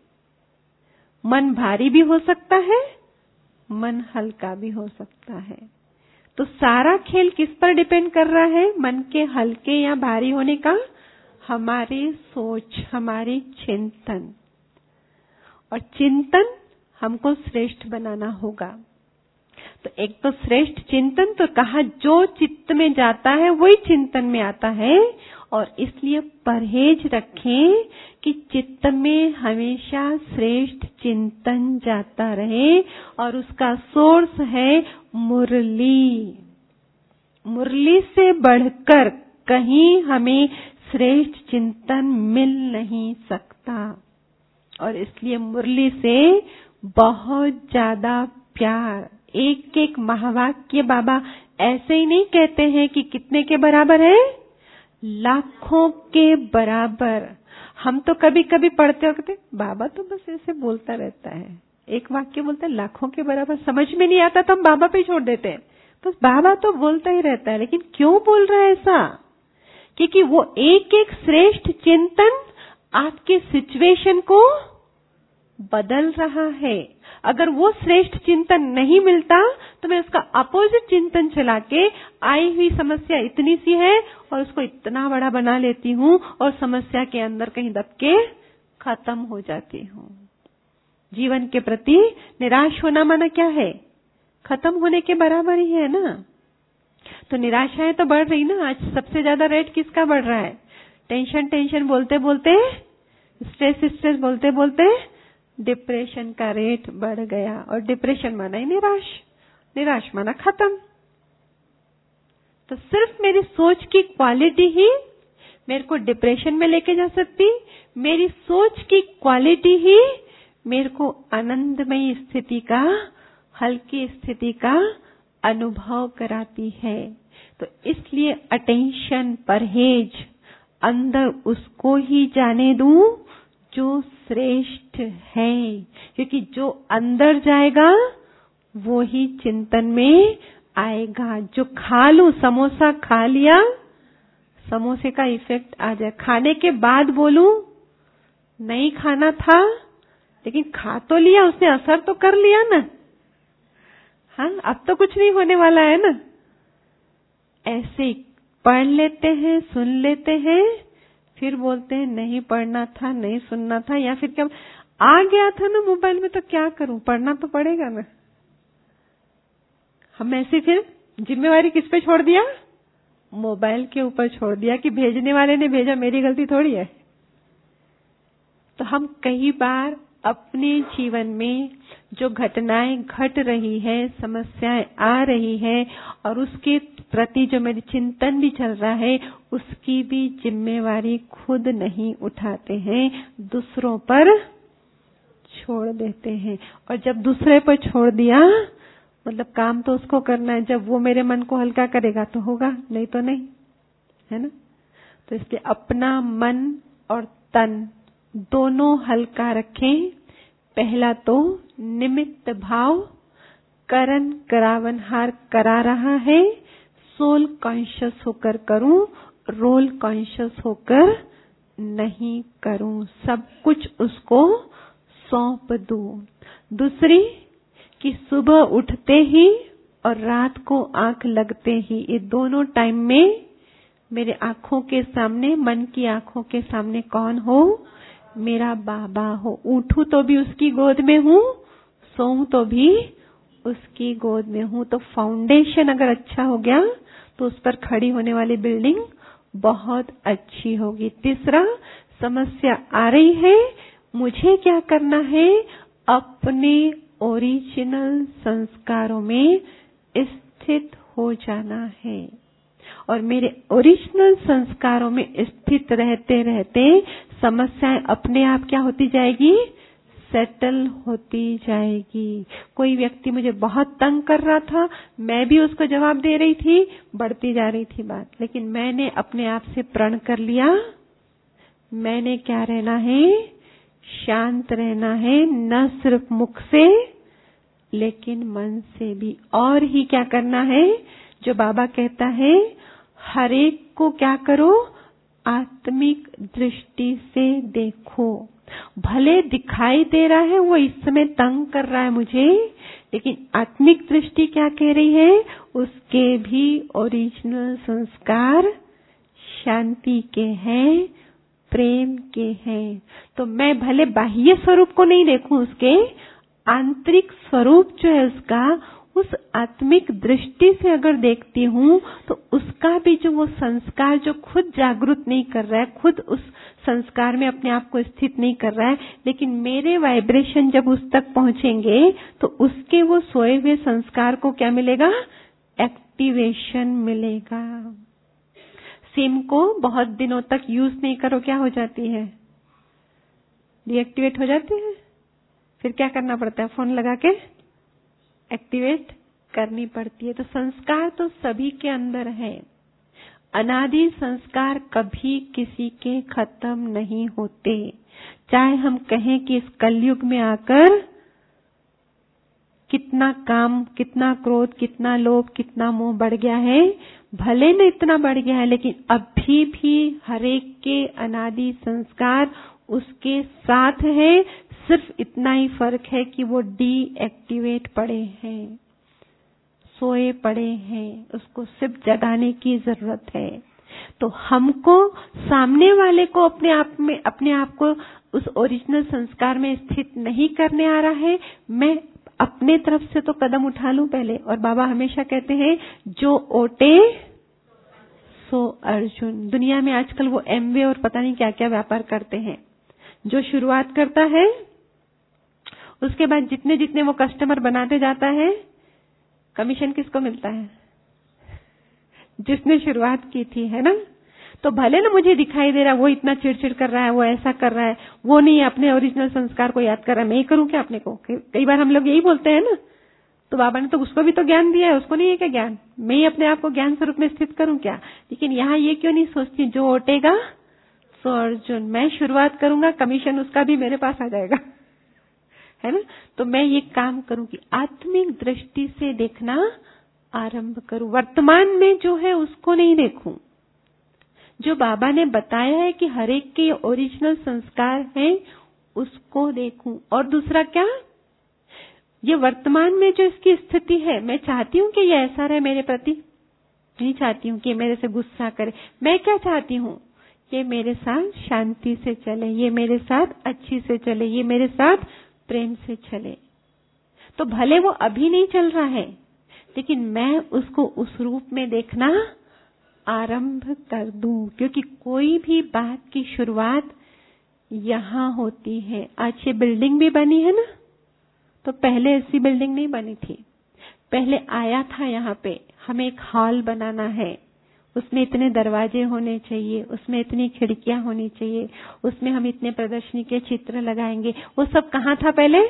मन भारी भी हो सकता है, मन हल्का भी हो सकता है। तो सारा खेल किस पर डिपेंड कर रहा है? मन के हल्के या भारी होने का? हमारी सोच, हमारी चिंतन। और चिंतन हमको श्रेष्ठ बनाना होगा। तो एक तो श्रेष्ठ चिंतन, तो कहा जो चित्त में जाता है वही चिंतन में आता है। और इसलिए परहेज रखें कि चित्त में हमेशा श्रेष्ठ चिंतन जाता रहे, और उसका सोर्स है मुरली। मुरली से बढ़कर कहीं हमें श्रेष्ठ चिंतन मिल नहीं सकता। और इसलिए मुरली से बहुत ज्यादा प्यार। एक एक महावाक्य बाबा ऐसे ही नहीं कहते हैं कि कितने के बराबर है, लाखों के बराबर। हम तो कभी कभी पढ़ते होते, बाबा तो बस ऐसे बोलता रहता है, एक वाक्य बोलता है लाखों के बराबर, समझ में नहीं आता तो हम बाबा पे छोड़ देते हैं। बस बाबा तो बोलता ही रहता है, लेकिन क्यों बोल रहा है ऐसा? क्योंकि वो एक एक श्रेष्ठ चिंतन आपके सिचुएशन को बदल रहा है। अगर वो श्रेष्ठ चिंतन नहीं मिलता तो मैं उसका अपोजिट चिंतन चला के आई हुई समस्या इतनी सी है और उसको इतना बड़ा बना लेती हूँ और समस्या के अंदर कहीं दब के खत्म हो जाती हूँ। जीवन के प्रति निराश होना माना क्या है? खत्म होने के बराबर ही है ना। तो निराशाएं तो बढ़ रही ना। आज सबसे ज्यादा रेट किसका बढ़ रहा है? टेंशन बोलते बोलते, स्ट्रेस बोलते बोलते डिप्रेशन का रेट बढ़ गया। और डिप्रेशन माना ही निराश माना खत्म। तो सिर्फ मेरी सोच की क्वालिटी ही मेरे को डिप्रेशन में लेके जा सकती, मेरी सोच की क्वालिटी ही मेरे को आनंदमयी स्थिति का, हल्की स्थिति का अनुभव कराती है। तो इसलिए अटेंशन, परहेज, अंदर उसको ही जाने दूं जो श्रेष्ठ है। क्योंकि जो अंदर जाएगा वो ही चिंतन में आएगा। जो खा लूं, समोसा खा लिया, समोसे का इफेक्ट आ जाए। खाने के बाद बोलूं नहीं खाना था, लेकिन खा तो लिया, उसने असर तो कर लिया ना। हाँ, अब तो कुछ नहीं होने वाला है ना। ऐसे ही पढ़ लेते हैं, सुन लेते हैं, फिर बोलते हैं नहीं पढ़ना था, नहीं सुनना था, या फिर क्या आ गया था ना मोबाइल में, तो क्या करूं, पढ़ना तो पड़ेगा ना। हम ऐसे फिर जिम्मेवारी किस पे छोड़ दिया? मोबाइल के ऊपर छोड़ दिया कि भेजने वाले ने भेजा, मेरी गलती थोड़ी है। तो हम कई बार अपने जीवन में जो घटनाएं घट रही है, समस्याएं आ रही है, और उसके प्रति जो मेरे चिंतन भी चल रहा है, उसकी भी जिम्मेवारी खुद नहीं उठाते हैं, दूसरों पर छोड़ देते हैं। और जब दूसरे पर छोड़ दिया, मतलब काम तो उसको करना है, जब वो मेरे मन को हल्का करेगा तो होगा, नहीं तो नहीं, है ना। तो इसलिए अपना मन और तन दोनों हल्का रखें। पहला तो निमित्त भाव, करन करावनहार करा रहा है, सोल कॉन्शियस होकर करूं, रोल कॉन्शियस होकर नहीं करूं, सब कुछ उसको सौंप दूं। दूसरी कि सुबह उठते ही और रात को आंख लगते ही, ये दोनों टाइम में मेरे आंखों के सामने, मन की आंखों के सामने कौन हो? मेरा बाबा हो। उठूं तो भी उसकी गोद में हूं, सोऊं तो भी उसकी गोद में हूं। तो फाउंडेशन अगर अच्छा हो गया तो उस पर खड़ी होने वाली बिल्डिंग बहुत अच्छी होगी। तीसरा, समस्या आ रही है, मुझे क्या करना है? अपने ओरिजिनल संस्कारों में स्थित हो जाना है। और मेरे ओरिजिनल संस्कारों में स्थित रहते रहते समस्याएं अपने आप क्या होती जाएगी? सेटल होती जाएगी। कोई व्यक्ति मुझे बहुत तंग कर रहा था, मैं भी उसको जवाब दे रही थी, बढ़ती जा रही थी बात, लेकिन मैंने अपने आप से प्रण कर लिया, मैंने क्या रहना है? शांत रहना है, न सिर्फ मुख से लेकिन मन से भी। और ही क्या करना है? जो बाबा कहता है, हर एक को क्या करो? आत्मिक दृष्टि से देखो। भले दिखाई दे रहा है वो इस समय तंग कर रहा है मुझे, लेकिन आत्मिक दृष्टि क्या कह रही है? उसके भी ओरिजिनल संस्कार शांति के हैं, प्रेम के हैं। तो मैं भले बाह्य स्वरूप को नहीं देखूं, उसके आंतरिक स्वरूप जो है उसका, उस आत्मिक दृष्टि से अगर देखती हूँ तो उसका भी जो वो संस्कार जो खुद जागृत नहीं कर रहा है, खुद उस संस्कार में अपने आप को स्थित नहीं कर रहा है, लेकिन मेरे वाइब्रेशन जब उस तक पहुंचेंगे तो उसके वो सोए हुए संस्कार को क्या मिलेगा? एक्टिवेशन मिलेगा। सिम को बहुत दिनों तक यूज नहीं करो, क्या हो जाती है? डीएक्टिवेट हो जाती है। फिर क्या करना पड़ता है? फोन लगा के एक्टिवेट करनी पड़ती है। तो संस्कार तो सभी के अंदर है। अनादि संस्कार कभी किसी के खत्म नहीं होते। चाहे हम कहें कि इस कलयुग में आकर कितना काम, कितना क्रोध, कितना लोभ, कितना मोह बढ़ गया है, भले न इतना बढ़ गया है, लेकिन अभी भी हरेक के अनादि संस्कार उसके साथ है। सिर्फ इतना ही फर्क है कि वो डीएक्टिवेट पड़े हैं, सोए पड़े हैं, उसको सिर्फ जगाने की जरूरत है। तो हमको सामने वाले को अपने आप को उस ओरिजिनल संस्कार में स्थित नहीं करने आ रहा है, मैं अपने तरफ से तो कदम उठा लूं पहले। और बाबा हमेशा कहते हैं, जो ओटे सो अर्जुन। दुनिया में आजकल वो एमवे और पता नहीं क्या क्या व्यापार करते हैं। जो शुरुआत करता है उसके बाद जितने जितने वो कस्टमर बनाते जाता है, कमीशन किसको मिलता है? जिसने शुरुआत की थी, है ना। तो भले ना मुझे दिखाई दे रहा है वो इतना चिड़चिड़ कर रहा है, वो ऐसा कर रहा है, वो नहीं अपने ओरिजिनल संस्कार को याद कर रहा है, मैं ही करूं क्या अपने को? कई बार हम लोग यही बोलते हैं ना। तो बाबा ने तो उसको भी तो ज्ञान दिया है, उसको नहीं है क्या ज्ञान? मैं ही अपने आप को ज्ञान स्वरूप में स्थित करूं क्या? लेकिन यहाँ ये क्यों नहीं सोचती, जो ओटेगा सो अर्जुन। मैं शुरुआत करूंगा, कमीशन उसका भी मेरे पास आ जाएगा, है ना। तो मैं ये काम करूं कि आत्मिक दृष्टि से देखना आरंभ करूं। वर्तमान में जो है उसको नहीं देखूं। जो बाबा ने बताया है कि हर एक के ओरिजिनल संस्कार हैं, उसको देखूं। और दूसरा क्या, ये वर्तमान में जो इसकी स्थिति है, मैं चाहती हूं कि ये ऐसा रहे मेरे प्रति, नहीं चाहती हूं कि मेरे से गुस्सा करे। मैं क्या चाहती हूं, ये मेरे साथ शांति से चले, ये मेरे साथ अच्छी से चले, ये मेरे साथ प्रेम से चले। तो भले वो अभी नहीं चल रहा है, लेकिन मैं उसको उस रूप में देखना आरंभ कर दूं, क्योंकि कोई भी बात की शुरुआत यहां होती है। आज ये बिल्डिंग भी बनी है ना, तो पहले ऐसी बिल्डिंग नहीं बनी थी। पहले आया था यहाँ पे, हमें एक हॉल बनाना है, उसमें इतने दरवाजे होने चाहिए, उसमें इतनी खिड़कियां होनी चाहिए, उसमें हम इतने प्रदर्शनी के चित्र लगाएंगे। वो सब कहाँ था पहले?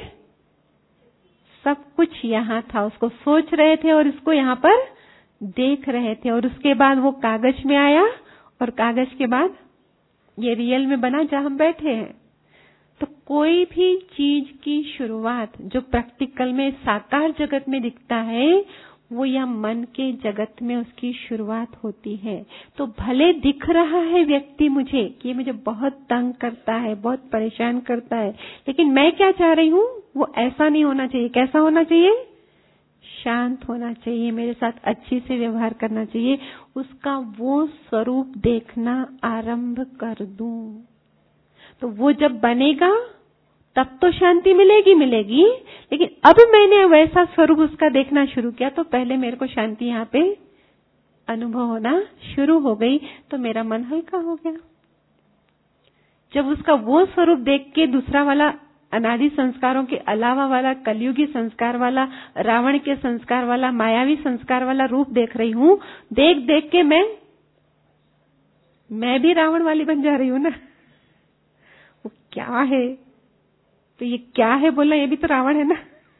सब कुछ यहाँ था। उसको सोच रहे थे और इसको यहाँ पर देख रहे थे, और उसके बाद वो कागज में आया, और कागज के बाद ये रियल में बना जहाँ हम बैठे हैं। तो कोई भी चीज की शुरुआत जो प्रैक्टिकल में साकार जगत में दिखता है, वो या मन के जगत में उसकी शुरुआत होती है। तो भले दिख रहा है व्यक्ति मुझे कि ये मुझे बहुत तंग करता है, बहुत परेशान करता है, लेकिन मैं क्या चाह रही हूँ, वो ऐसा नहीं होना चाहिए। कैसा होना चाहिए? शांत होना चाहिए, मेरे साथ अच्छी से व्यवहार करना चाहिए। उसका वो स्वरूप देखना आरंभ कर दूं, तो वो जब बनेगा तब तो शांति मिलेगी मिलेगी। लेकिन अब मैंने वैसा स्वरूप उसका देखना शुरू किया, तो पहले मेरे को शांति यहाँ पे अनुभव होना शुरू हो गई, तो मेरा मन हल्का हो गया। जब उसका वो स्वरूप देख के दूसरा वाला अनादि संस्कारों के अलावा वाला कलयुगी संस्कार वाला, रावण के संस्कार वाला, मायावी संस्कार वाला रूप देख रही हूँ, देख देख के मैं भी रावण वाली बन जा रही हूँ ना। वो क्या है, तो ये क्या है बोला, ये भी तो रावण है ना।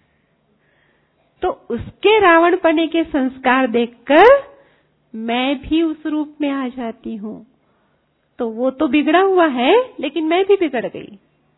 तो उसके रावण पने के संस्कार देखकर मैं भी उस रूप में आ जाती हूँ। तो वो तो बिगड़ा हुआ है, लेकिन मैं भी बिगड़ गई,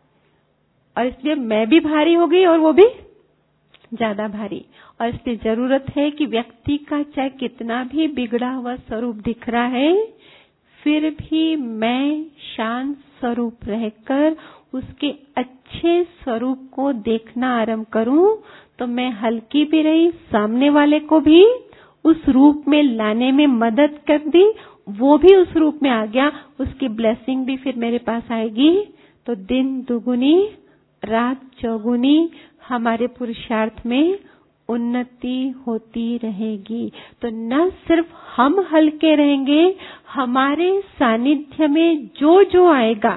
और इसलिए मैं भी भारी हो गई और वो भी ज्यादा भारी। और इसलिए जरूरत है कि व्यक्ति का चाहे कितना भी बिगड़ा हुआ स्वरूप दिख रहा है, फिर भी मैं शांत स्वरूप रहकर उसके अच्छे स्वरूप को देखना आरंभ करूं, तो मैं हल्की भी रही, सामने वाले को भी उस रूप में लाने में मदद कर दी, वो भी उस रूप में आ गया, उसकी ब्लेसिंग भी फिर मेरे पास आएगी। तो दिन दुगुनी रात चौगुनी हमारे पुरुषार्थ में उन्नति होती रहेगी। तो न सिर्फ हम हल्के रहेंगे, हमारे सानिध्य में जो जो आएगा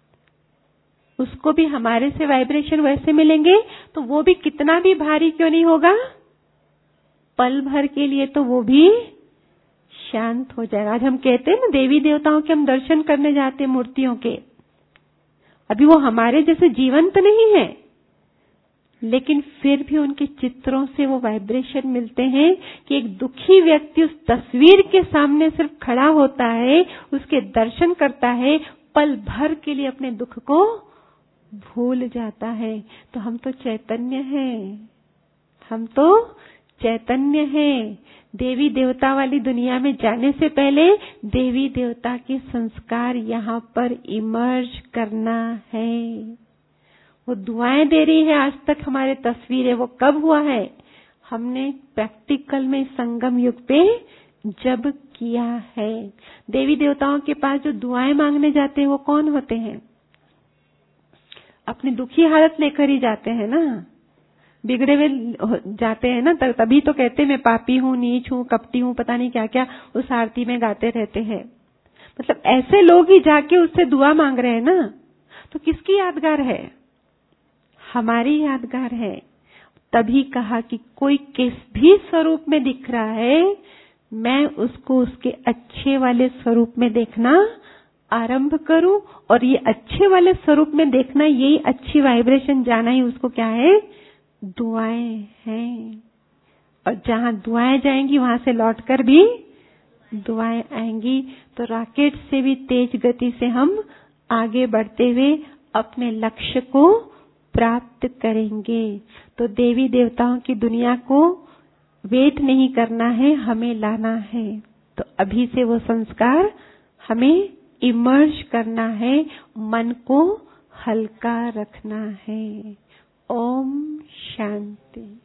उसको भी हमारे से वाइब्रेशन वैसे मिलेंगे, तो वो भी कितना भी भारी क्यों नहीं होगा, पल भर के लिए तो वो भी शांत हो जाएगा। आज हम कहते हैं ना, देवी देवताओं के हम दर्शन करने जाते हैं मूर्तियों के, अभी वो हमारे जैसे जीवंत नहीं है, लेकिन फिर भी उनके चित्रों से वो वाइब्रेशन मिलते हैं कि एक दुखी व्यक्ति उस तस्वीर के सामने सिर्फ खड़ा होता है, उसके दर्शन करता है, पल भर के लिए अपने दुख को भूल जाता है। तो हम तो चैतन्य हैं, हम तो चैतन्य हैं। देवी देवता वाली दुनिया में जाने से पहले देवी देवता के संस्कार यहाँ पर इमर्ज करना है। वो दुआएं दे रही है आज तक हमारे तस्वीरें, वो कब हुआ है, हमने प्रैक्टिकल में संगम युग पे जब किया है। देवी देवताओं के पास जो दुआएं मांगने जाते हैं वो कौन होते हैं? अपनी दुखी हालत लेकर ही जाते हैं ना, बिगड़े हुए जाते हैं ना, तभी तो कहते हैं मैं पापी हूँ, नीच हूँ, कपटी हूँ, पता नहीं क्या क्या उस आरती में गाते रहते हैं। मतलब ऐसे लोग ही जाके उससे दुआ मांग रहे हैं ना, तो किसकी यादगार है? हमारी यादगार है। तभी कहा कि कोई किस भी स्वरूप में दिख रहा है, मैं उसको उसके अच्छे वाले स्वरूप में देखना आरंभ करूं, और ये अच्छे वाले स्वरूप में देखना, यही अच्छी वाइब्रेशन जाना ही उसको क्या है, दुआएं हैं। और जहां दुआएं जाएंगी वहां से लौटकर भी दुआएं आएंगी। तो रॉकेट से भी तेज गति से हम आगे बढ़ते हुए अपने लक्ष्य को प्राप्त करेंगे। तो देवी देवताओं की दुनिया को वेट नहीं करना है, हमें लाना है। तो अभी से वो संस्कार हमें इमर्ज करना है, मन को हल्का रखना है। ओम शांति।